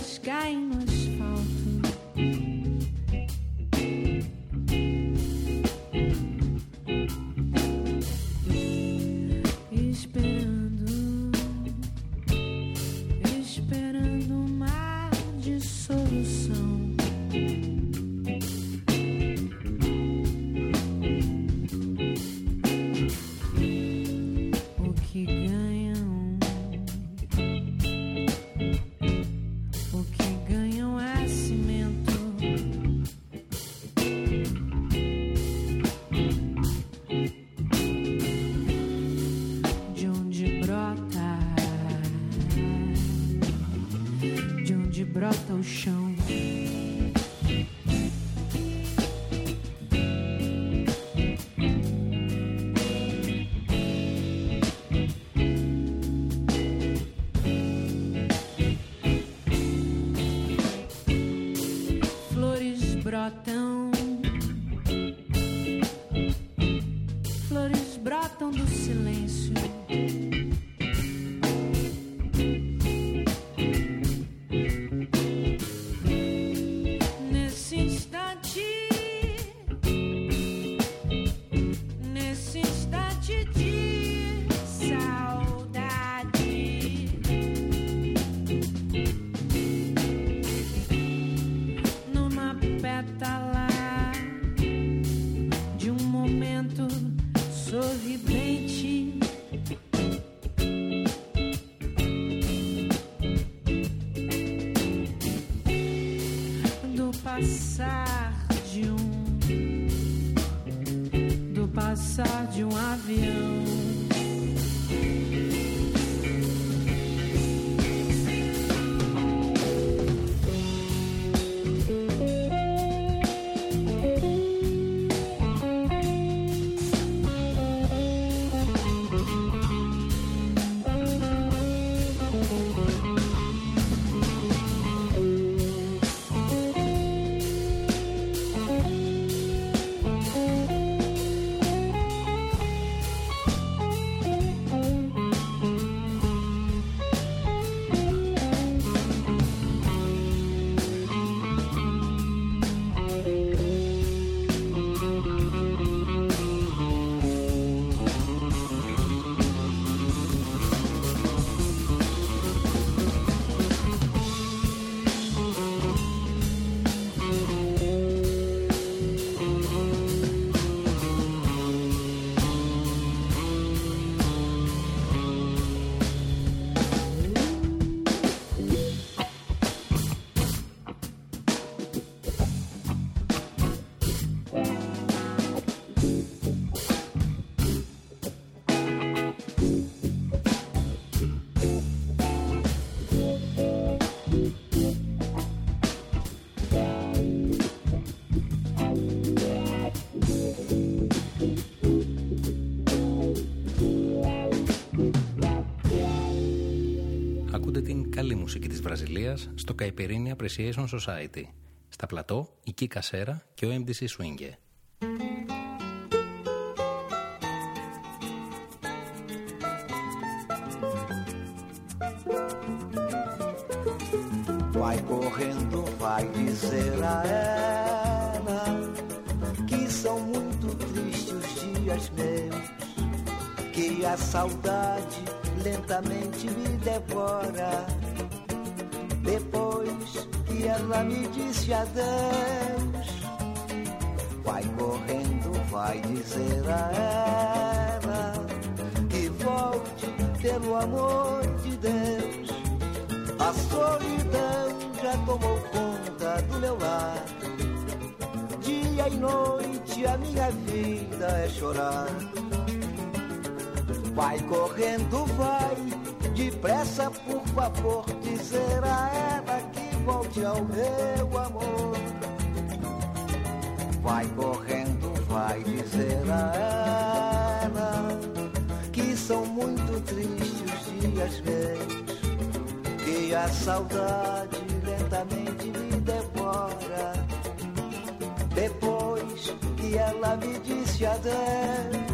folhas caem no asfalto. Esperando um mar de solução. O que ganham é cimento. De onde brota o chão. Flores brotam do silêncio. Nesse instante de saudade, numa pétala de um momento sorridente, do passar de um avião.
Ακούτε την καλή μουσική της Βραζιλίας στο Caipirinha Appreciation Society. Στα πλατό η Κίκα Σέρα και ο MDC Swingue.
Vai correndo, vai dizer a ela que são muito tristes os dias meus, que a saudade lentamente me devora. Depois que ela me disse adeus, vai correndo, vai dizer a ela que volte pelo amor de Deus. A solidão já tomou conta do meu lar. Dia e noite a minha vida é chorar. Vai correndo, vai, depressa, por favor, dizer a ela que volte ao meu amor. Vai correndo, vai dizer a ela que são muito tristes os dias meus, que a saudade lentamente me devora. Depois que ela me disse adeus,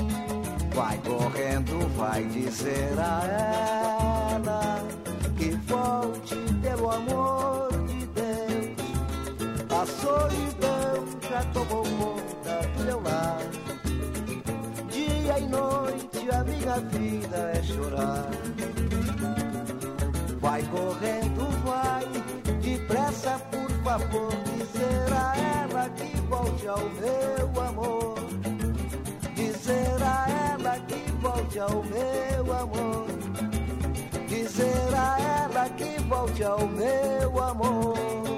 vai correndo, vai dizer a ela que volte pelo amor de Deus. A solidão já tomou conta do meu lar. Dia e noite a minha vida é chorar. Vai correndo, vai, depressa por favor, dizer a ela que volte ao meu amor. Dizer a ela que volte ao meu amor. Dizer a ela que volte ao meu amor.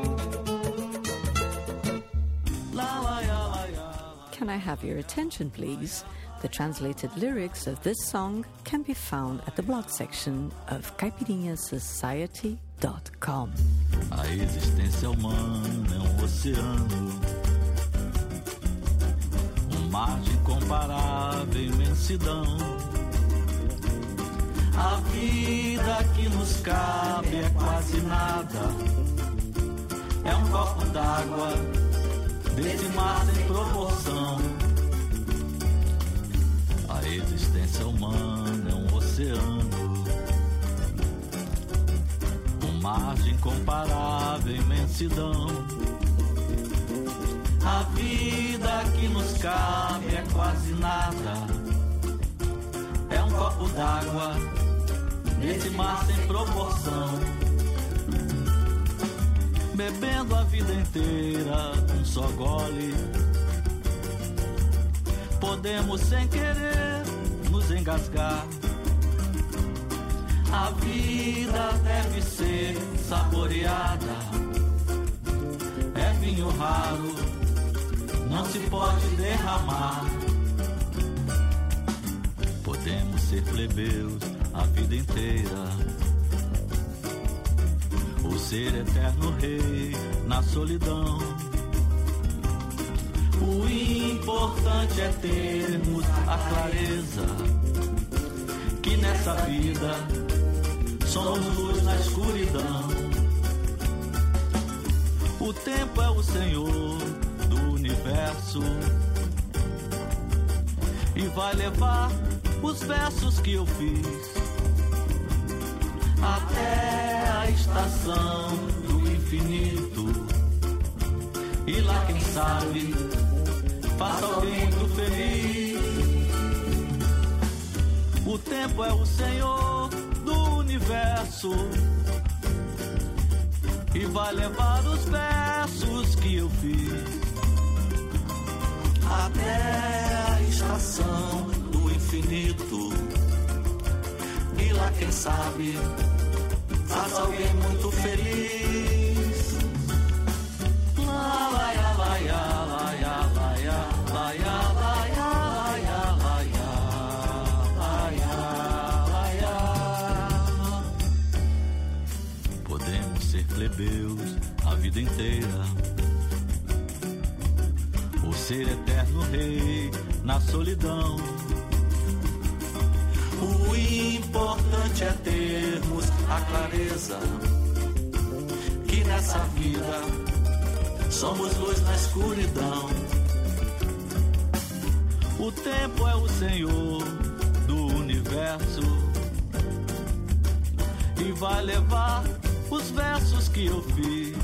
Can I have your attention, please? The translated lyrics of this song can be found at the blog section of caipirinhasociety.com.
A existência humana é um oceano, um mar de incomparável imensidão. A vida que nos cabe é quase nada, é um copo d'água desse mar sem proporção. A existência humana é um oceano, um mar de incomparável imensidão. A vida que nos cabe é quase nada, é um copo d'água nesse mar sem proporção. Bebendo a vida inteira um só gole, podemos sem querer nos engasgar. A vida deve ser saboreada, é vinho raro, não se pode derramar. Podemos ser plebeus a vida inteira, ou ser eterno rei na solidão. O importante é termos a clareza que nessa vida somos luz na escuridão. O tempo é o Senhor do universo e vai levar os versos que eu fiz até a estação do infinito. E lá quem sabe faça alguém muito feliz. O tempo é o Senhor do universo e vai levar os versos que eu fiz até a estação do infinito. E lá quem sabe faça alguém muito feliz. La la ya la ya la ya la ya la ya la ya la ya la ya la ya. Podemos ser plebeus a vida inteira, ou ser eterno rei na solidão. O importante é termos a clareza que nessa vida somos luz na escuridão. O tempo é o Senhor do universo e vai levar os versos que eu fiz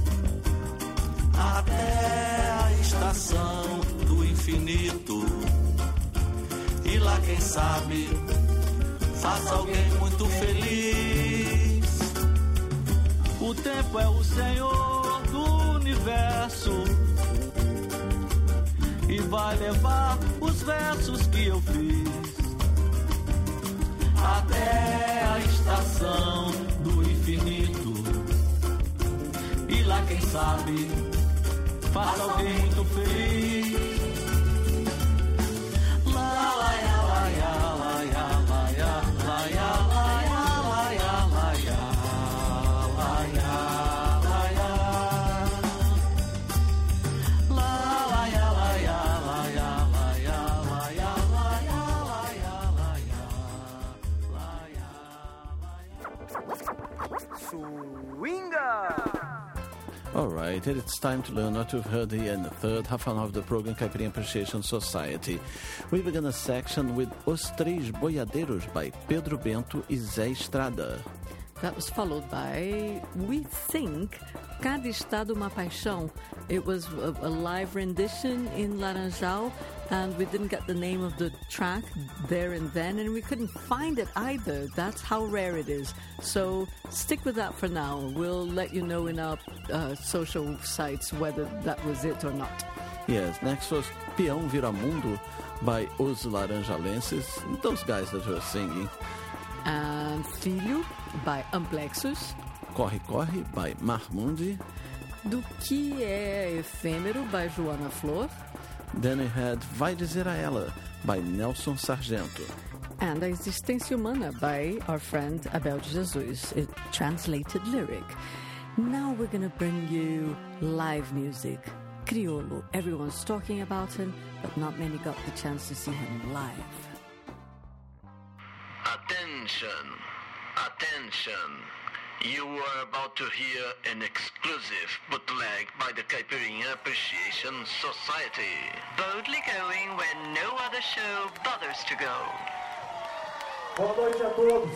até a estação do infinito. E lá quem sabe faça alguém muito feliz. O tempo é o Senhor do universo e vai levar os versos que eu fiz até a estação do infinito. E lá quem sabe faça alguém muito feliz. La la ya la ya la ya la ya la ya la ya la ya la ya la ya la ya la la ya la ya la ya la ya la ya la ya la ya.
Swinga!
All right, it's time to learn what we've heard here in the third half hour of the program Caipirinha Appreciation Society. We begin a section with Os Três Boiadeiros by Pedro Bento e Zé Estrada.
that was followed by, we think, Cada Estado Uma Paixão. It was a live rendition in Laranjal, and we didn't get the name of the track there and then, and we couldn't find it either. That's how rare it is. So stick with that for now. We'll let you know in our social sites whether that was it or not.
Yes, next was Peão Viramundo by Os Laranjalenses, those guys that were singing.
And Filho by Amplexus.
Corre Corre by Marmundi.
Do Que É Efêmero by Joana Flor.
Then we had Vai Dizer a Ela by Nelson Sargento.
And A Existência Humana by our friend Abel de Jesus, a translated lyric. Now we're going to bring you live music. Criolo, everyone's talking about him, but not many got the chance to see him live.
Attention, attention. You are about to hear an exclusive bootleg by the Caipirinha Appreciation Society.
Boldly going where no other show bothers to go.
Boa noite a todos.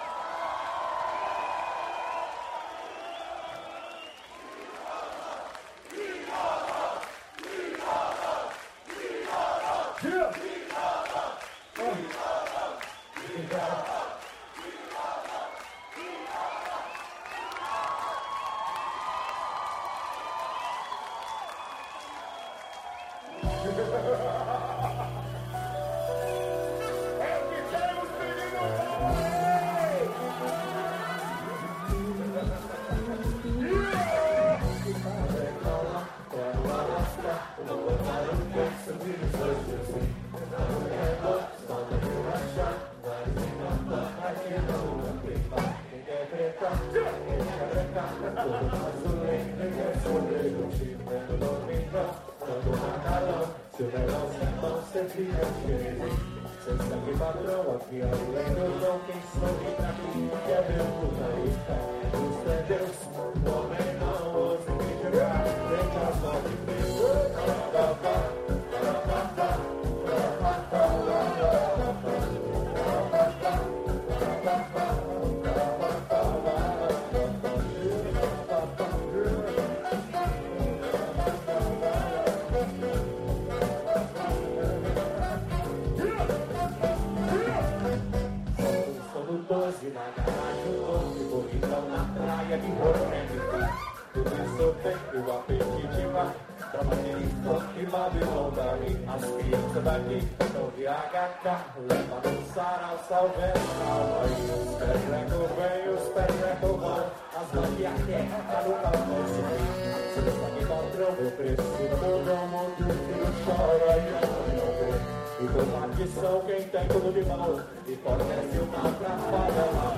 Quem tem tudo de bom e fornece uma atrapalha na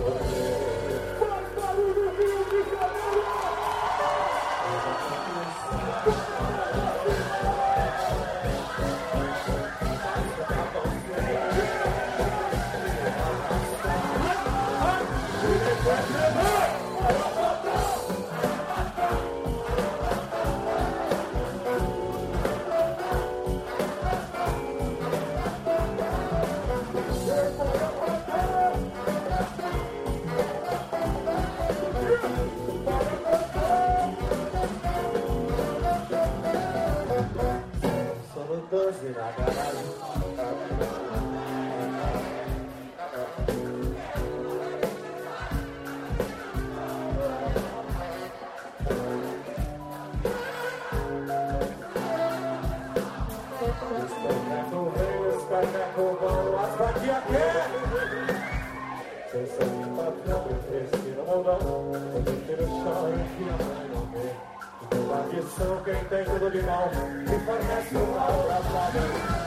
faz barulho, Rio de Janeiro! Quem tem tudo de mal e fornece uma atrapalha.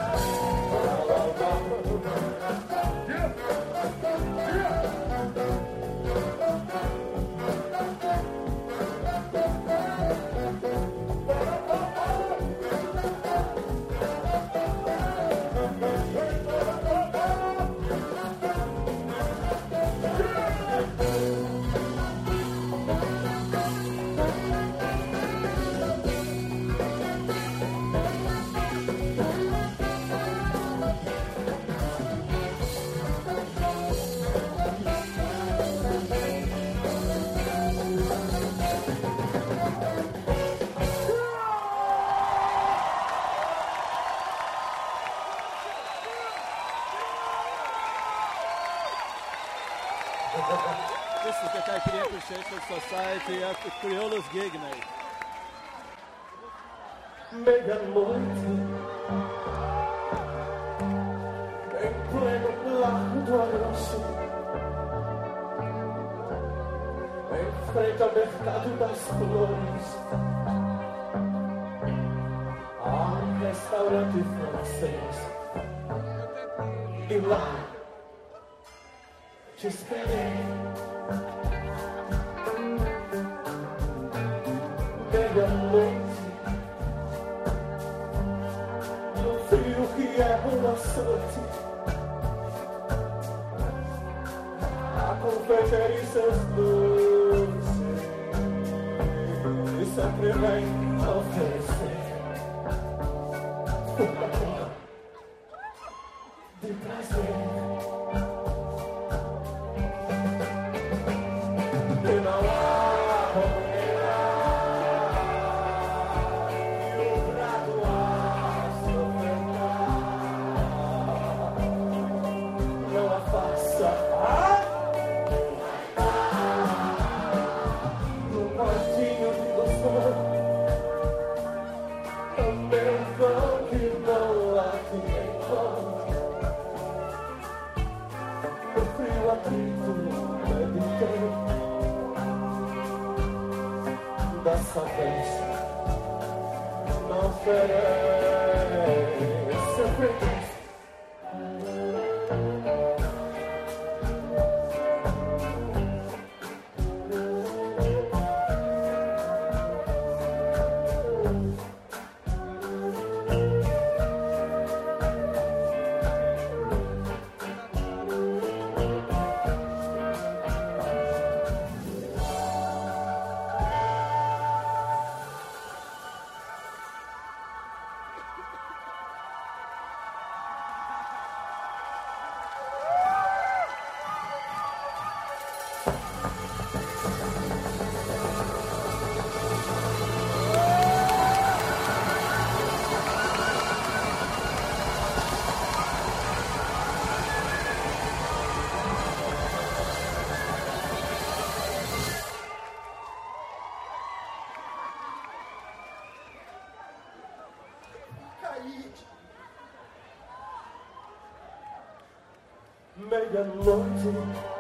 at the Criollo's gig night.
Meia-noite, em pleno largo do Alonso, em frente ao mercado das flores, há um restaurante francês, e lá te esperei. Meia-noite, no frio que é um açoite, a confeiteria e seus doces sempre vem oferecer uma cor de prazer. E não há banheira que o prato a se ofertar. Não a faça no quartinho que gostou. Também vão que não há que encontrar. O frio atrito meditei. Dessa vez não serei seu feliz. Meia-noite,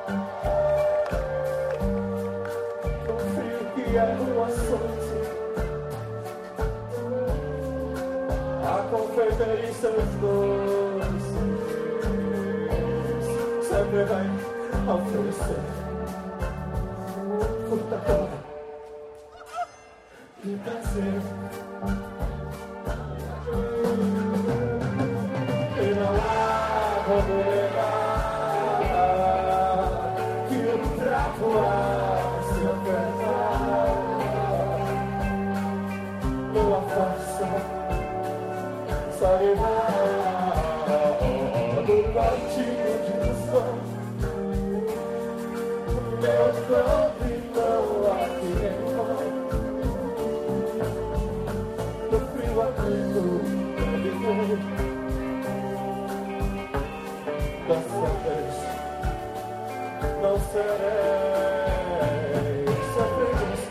no frio que é um açoite, a confeiteria e seus doces sempre vai oferecer fruta toda de prazer. E não há bandeira que o trapo a se ofertar. Não a faça salivar do quartinho de som. Meu campo não há que encontrar. No frio atrito viver. Dessa vez não serei seu feliz.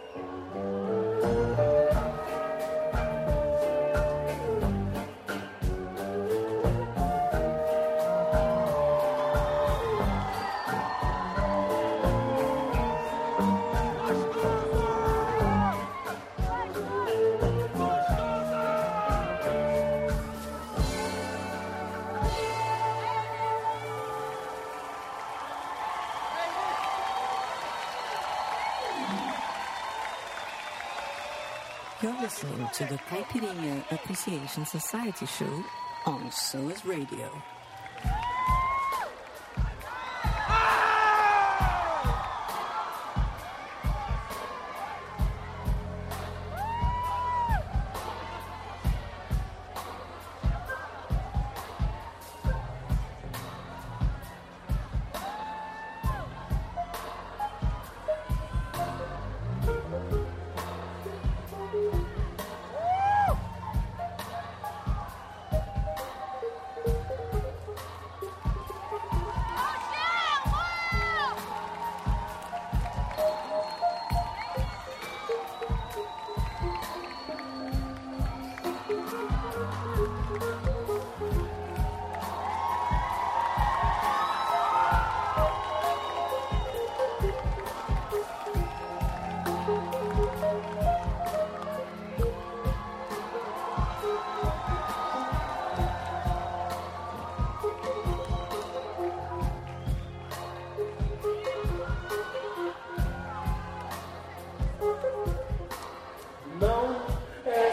You're listening to the Caipirinha Appreciation Society show on SOAS Radio.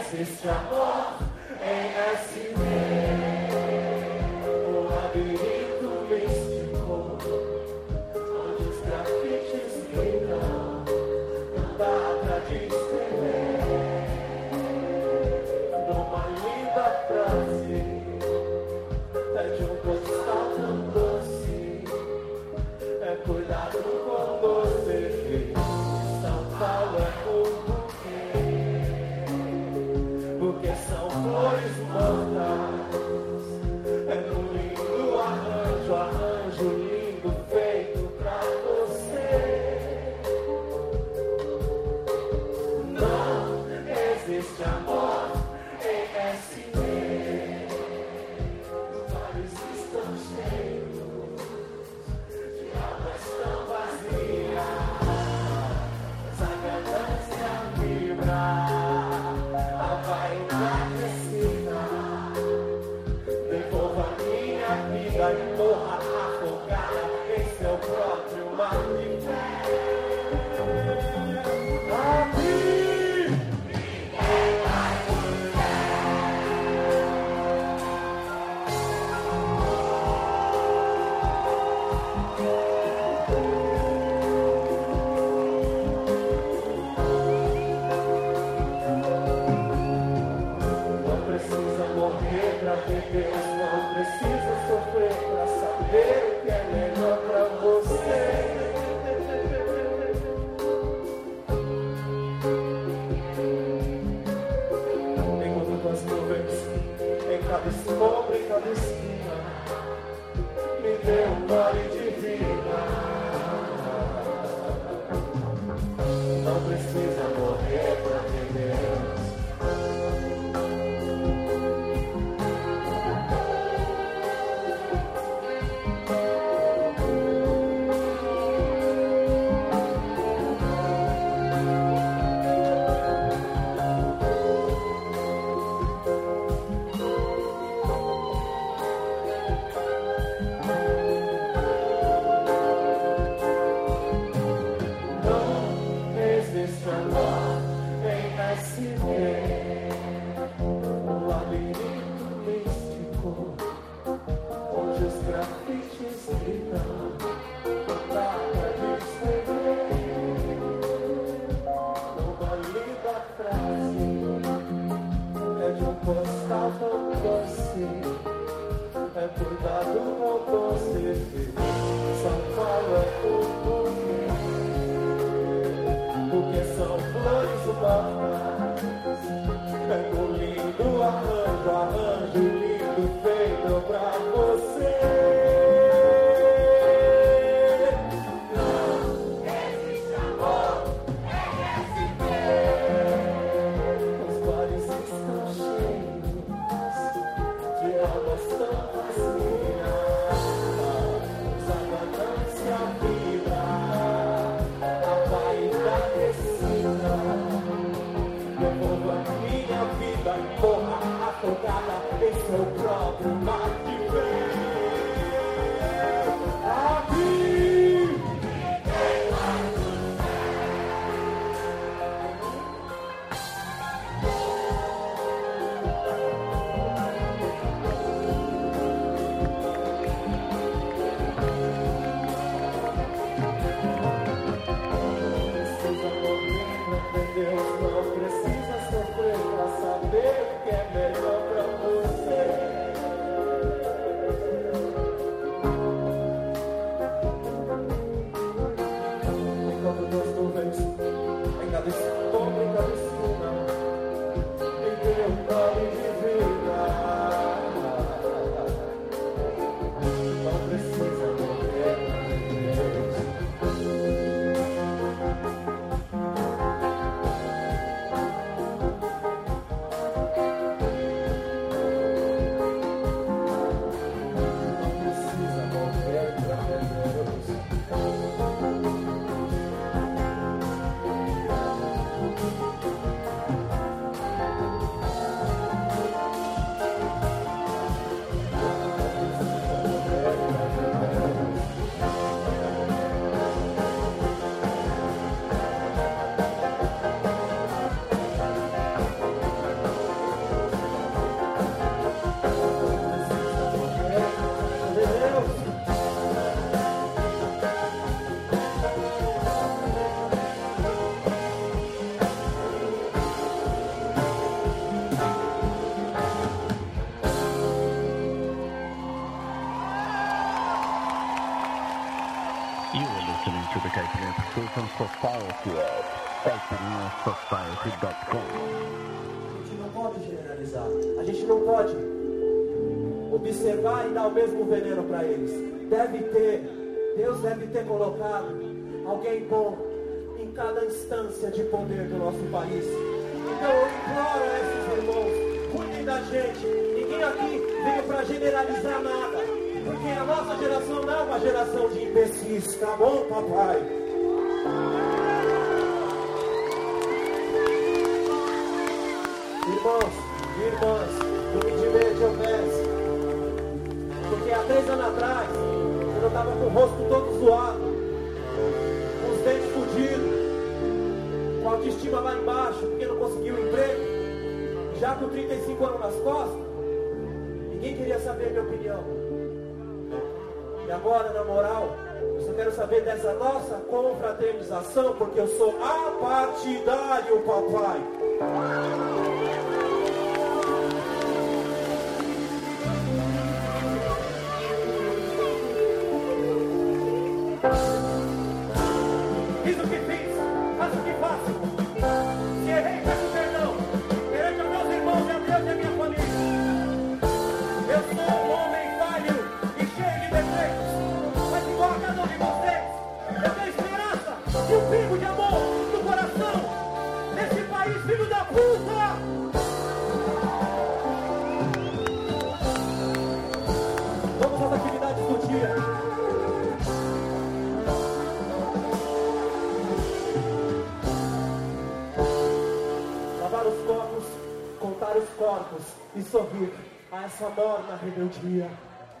existe amor em SP. Um labirinto místico, onde os grafites gritam, não dá pra descrever. Numa linda frase, é de um postal tão doce, é cuidado com você. São Paulo é um buquê são flores mortas. É num lindo arranjo, arranjo lindo feito pra você. Não existe amor em SP. Os mares estão cheios de almas tão vazias. A ganância vibra, a vaidade excita. Devolva minha vida e morra afogada em seu próprio mar de fé. Deus não precisa sofrer pra saber o que é melhor pra você. Enquanto tuas nuvens em cada sombra, em cada esquina, me dê um gole de vida. Não precisa morrer pra ter Deus.
Creation Society at caipirinhasociety.com.
A gente não pode generalizar. A gente não pode observar e dar o mesmo veneno para eles. Deus deve ter colocado alguém bom em cada instância de poder do nosso país. Então eu imploro a esses irmãos, cuidem da gente. Ninguém aqui veio para generalizar nada, porque a nossa geração não é uma geração de imbecis, tá bom, papai? Irmãos e irmãs, do Midimete eu peço, porque há 3 anos atrás eu estava com o rosto todo zoado, com os dentes fudidos, com a autoestima lá embaixo, porque não conseguiu um emprego, já com 35 anos nas costas, ninguém queria saber a minha opinião. E agora, na moral, eu só quero saber dessa nossa confraternização, porque eu sou apartidário, papai. Fiz o que fiz, faço o que faço. Se errei, peço perdão. Perante a meus irmãos e a Deus e a minha família. Eu sou um homem falho e cheio de defeitos, mas igual a cada um de vocês, eu tenho esperança e um pingo de amor no coração desse país, filho da puta! Vamos às atividades do dia. Lavar os copos, contar os corpos e sorrir a essa morna rebeldia.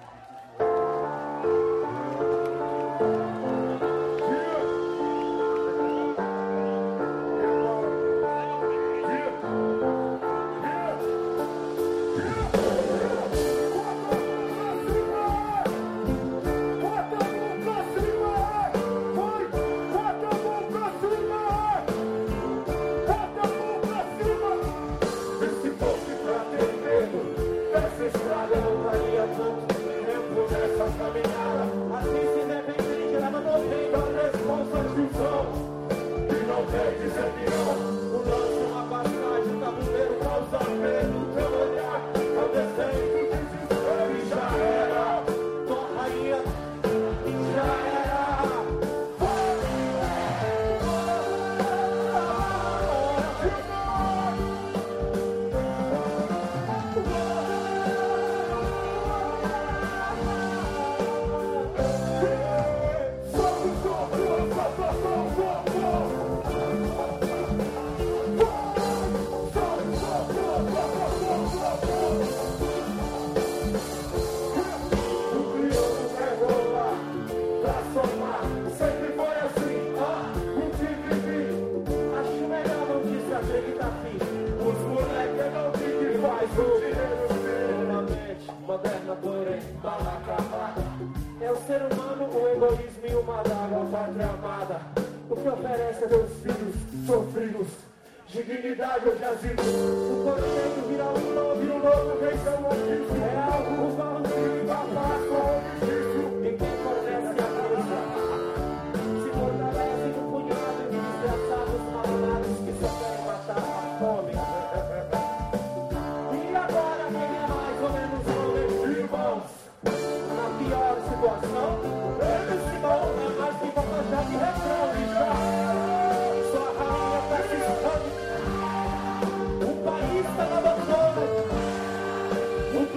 É o ser humano, o egoísmo e uma dágua, pátria amada. O que oferece a meus filhos sofridos, dignidade ou jazigo. O cordeiro vira um novo e o novo vem seu ofício. É algo valente e babado, e quem fornece a mesa se fortalece no punhado de desgraçados malvados que só querem matar a fome. E agora quem é mais ou menos homem, irmãos? Na pior situação, eles se vão, é mais que vão já de refrão e já. Sua rainha tá se escando, o país tá no abandono, o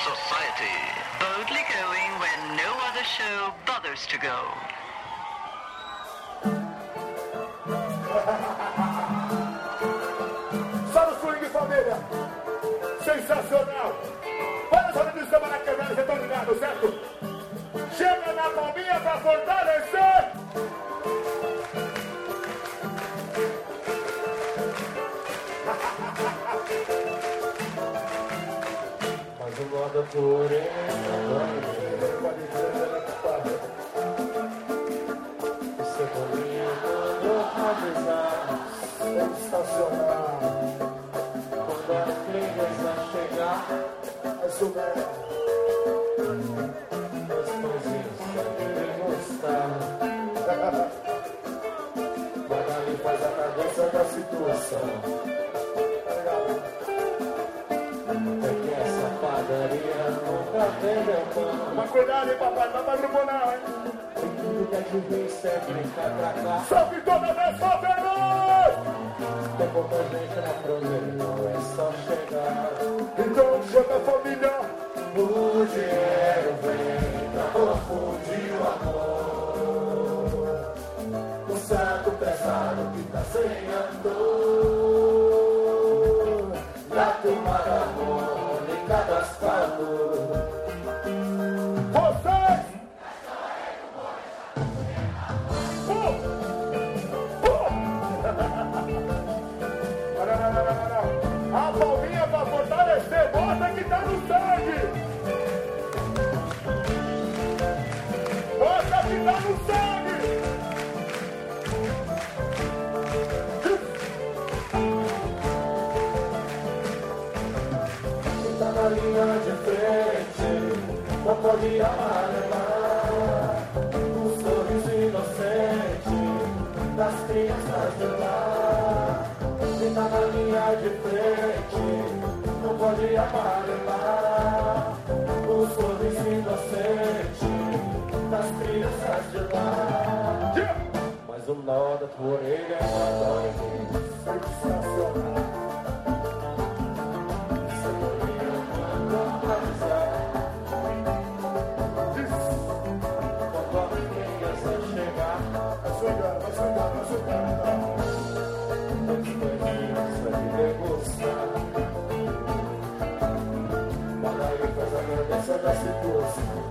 Society. Boldly going where no other show bothers to go.
Só no swing, família. Sensacional. Vamos fazer de samba na quebrada, vocês estão ligados, certo? Chega na palminha pra fortalecer. Mas o modo pureza pode ser Cebolinha mandou avisar. Sensacional. Quando as clientes chegar, é super. As coisinhas devem gostar. Magali faz a cabeça da situação. Padaria nunca vendeu pão. Mas cuidado, hein, papai, não vai grupo não, hein? Tem tudo que a justiça é brincar pra cá. Salve toda vez, solteiros! Tem pouca gente na fronteira, não é só chegar. Então chama a família. O dinheiro vem pra confundir o amor. O saco pesado que tá sem andor. Na tomada harmônica das falas. Vocês! A palminha pra fortalecer, bota que tá no sangue! Bota que tá no sangue! Na linha de frente, não pode amarrar o sorriso inocente das crianças de lá. Quem tá na linha de frente, não pode amarrar o sorriso inocente das crianças de lá. Mas o nó da tua orelha é uma dor sensacional. Essa da situação.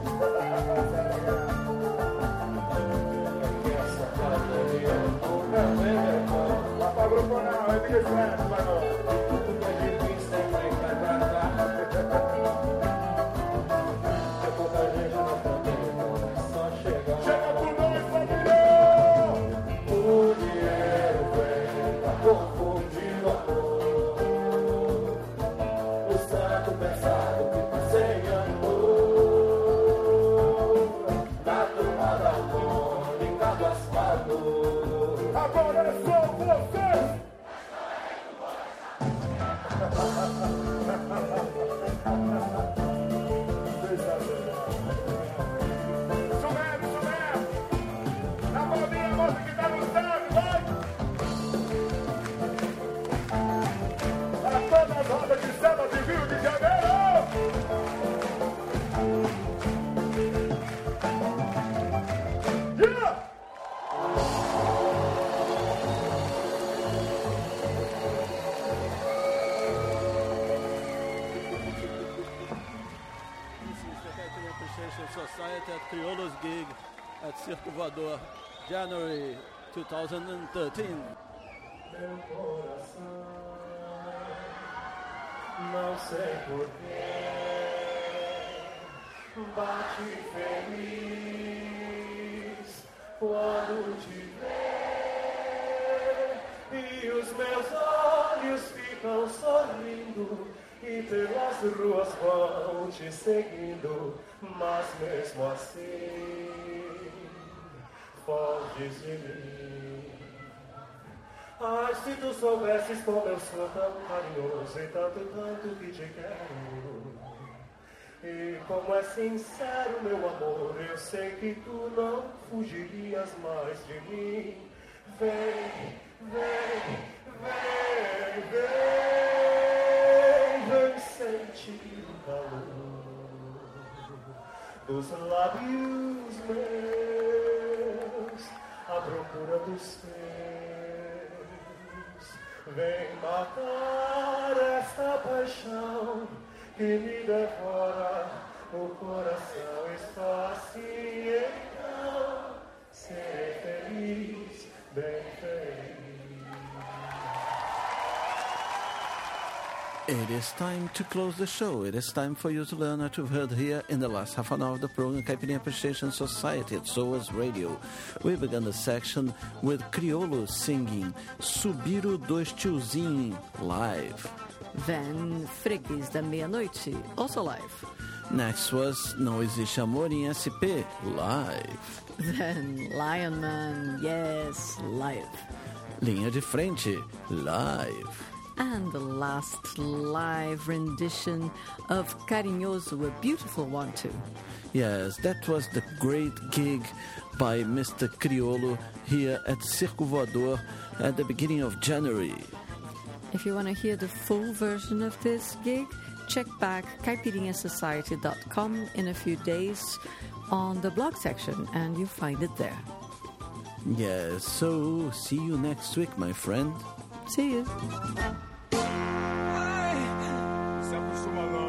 Essa padaria nunca vendeu. Lá pra grupo não, é de frente, mano. Tudo que é difícil é brincar pra cá. Tem pouca gente na família, não é só chegar. Chega por nós, família! O dinheiro vem pra confundir o amor. O santo pesado que tá sem agora é só vocês! Isso mesmo! Na bolinha, moça que tá no sangue, vai! Para todas as rodas de samba de Rio de Janeiro! Yeah!
Society at Criollo's gig at Circo Voador, January 2013.
Meu coração, não sei porquê, bate feliz quando te ver, e os meus olhos ficam sorrindo, e pelas ruas vão te seguindo, mas mesmo assim foges de mim. Ai, se tu soubesses como eu sou tão carinhoso e tanto, tanto que te quero, e como é sincero meu amor, eu sei que tu não fugirias mais de mim. Vem, vem, vem, vem, vem sentir o calor dos lábios meus, à procura dos teus. Vem matar esta paixão que me devora o coração. Estou assim, então serei feliz, bem feliz.
It is time to close the show. It is time for you to learn what you've heard here in the last half an hour of the program Caipirinha Appreciation Society at SOAS Radio. We began the section with Criolo singing Subiram Dois Tiozinhos live.
Then Freguês da Meia-Noite, also live.
Next was Não Existe Amor em SP, live.
Then Lion Man, yes, live.
Linha de Frente, live.
And the last live rendition of Carinhoso, a beautiful one too.
Yes, that was the great gig by Mr. Criolo here at Circo Voador at the beginning of January.
If you want to hear the full version of this gig, check back caipirinhasociety.com in a few days on the blog section and you'll find it there.
Yes, so see you next week, my friend.
See you.
Se acostuma não.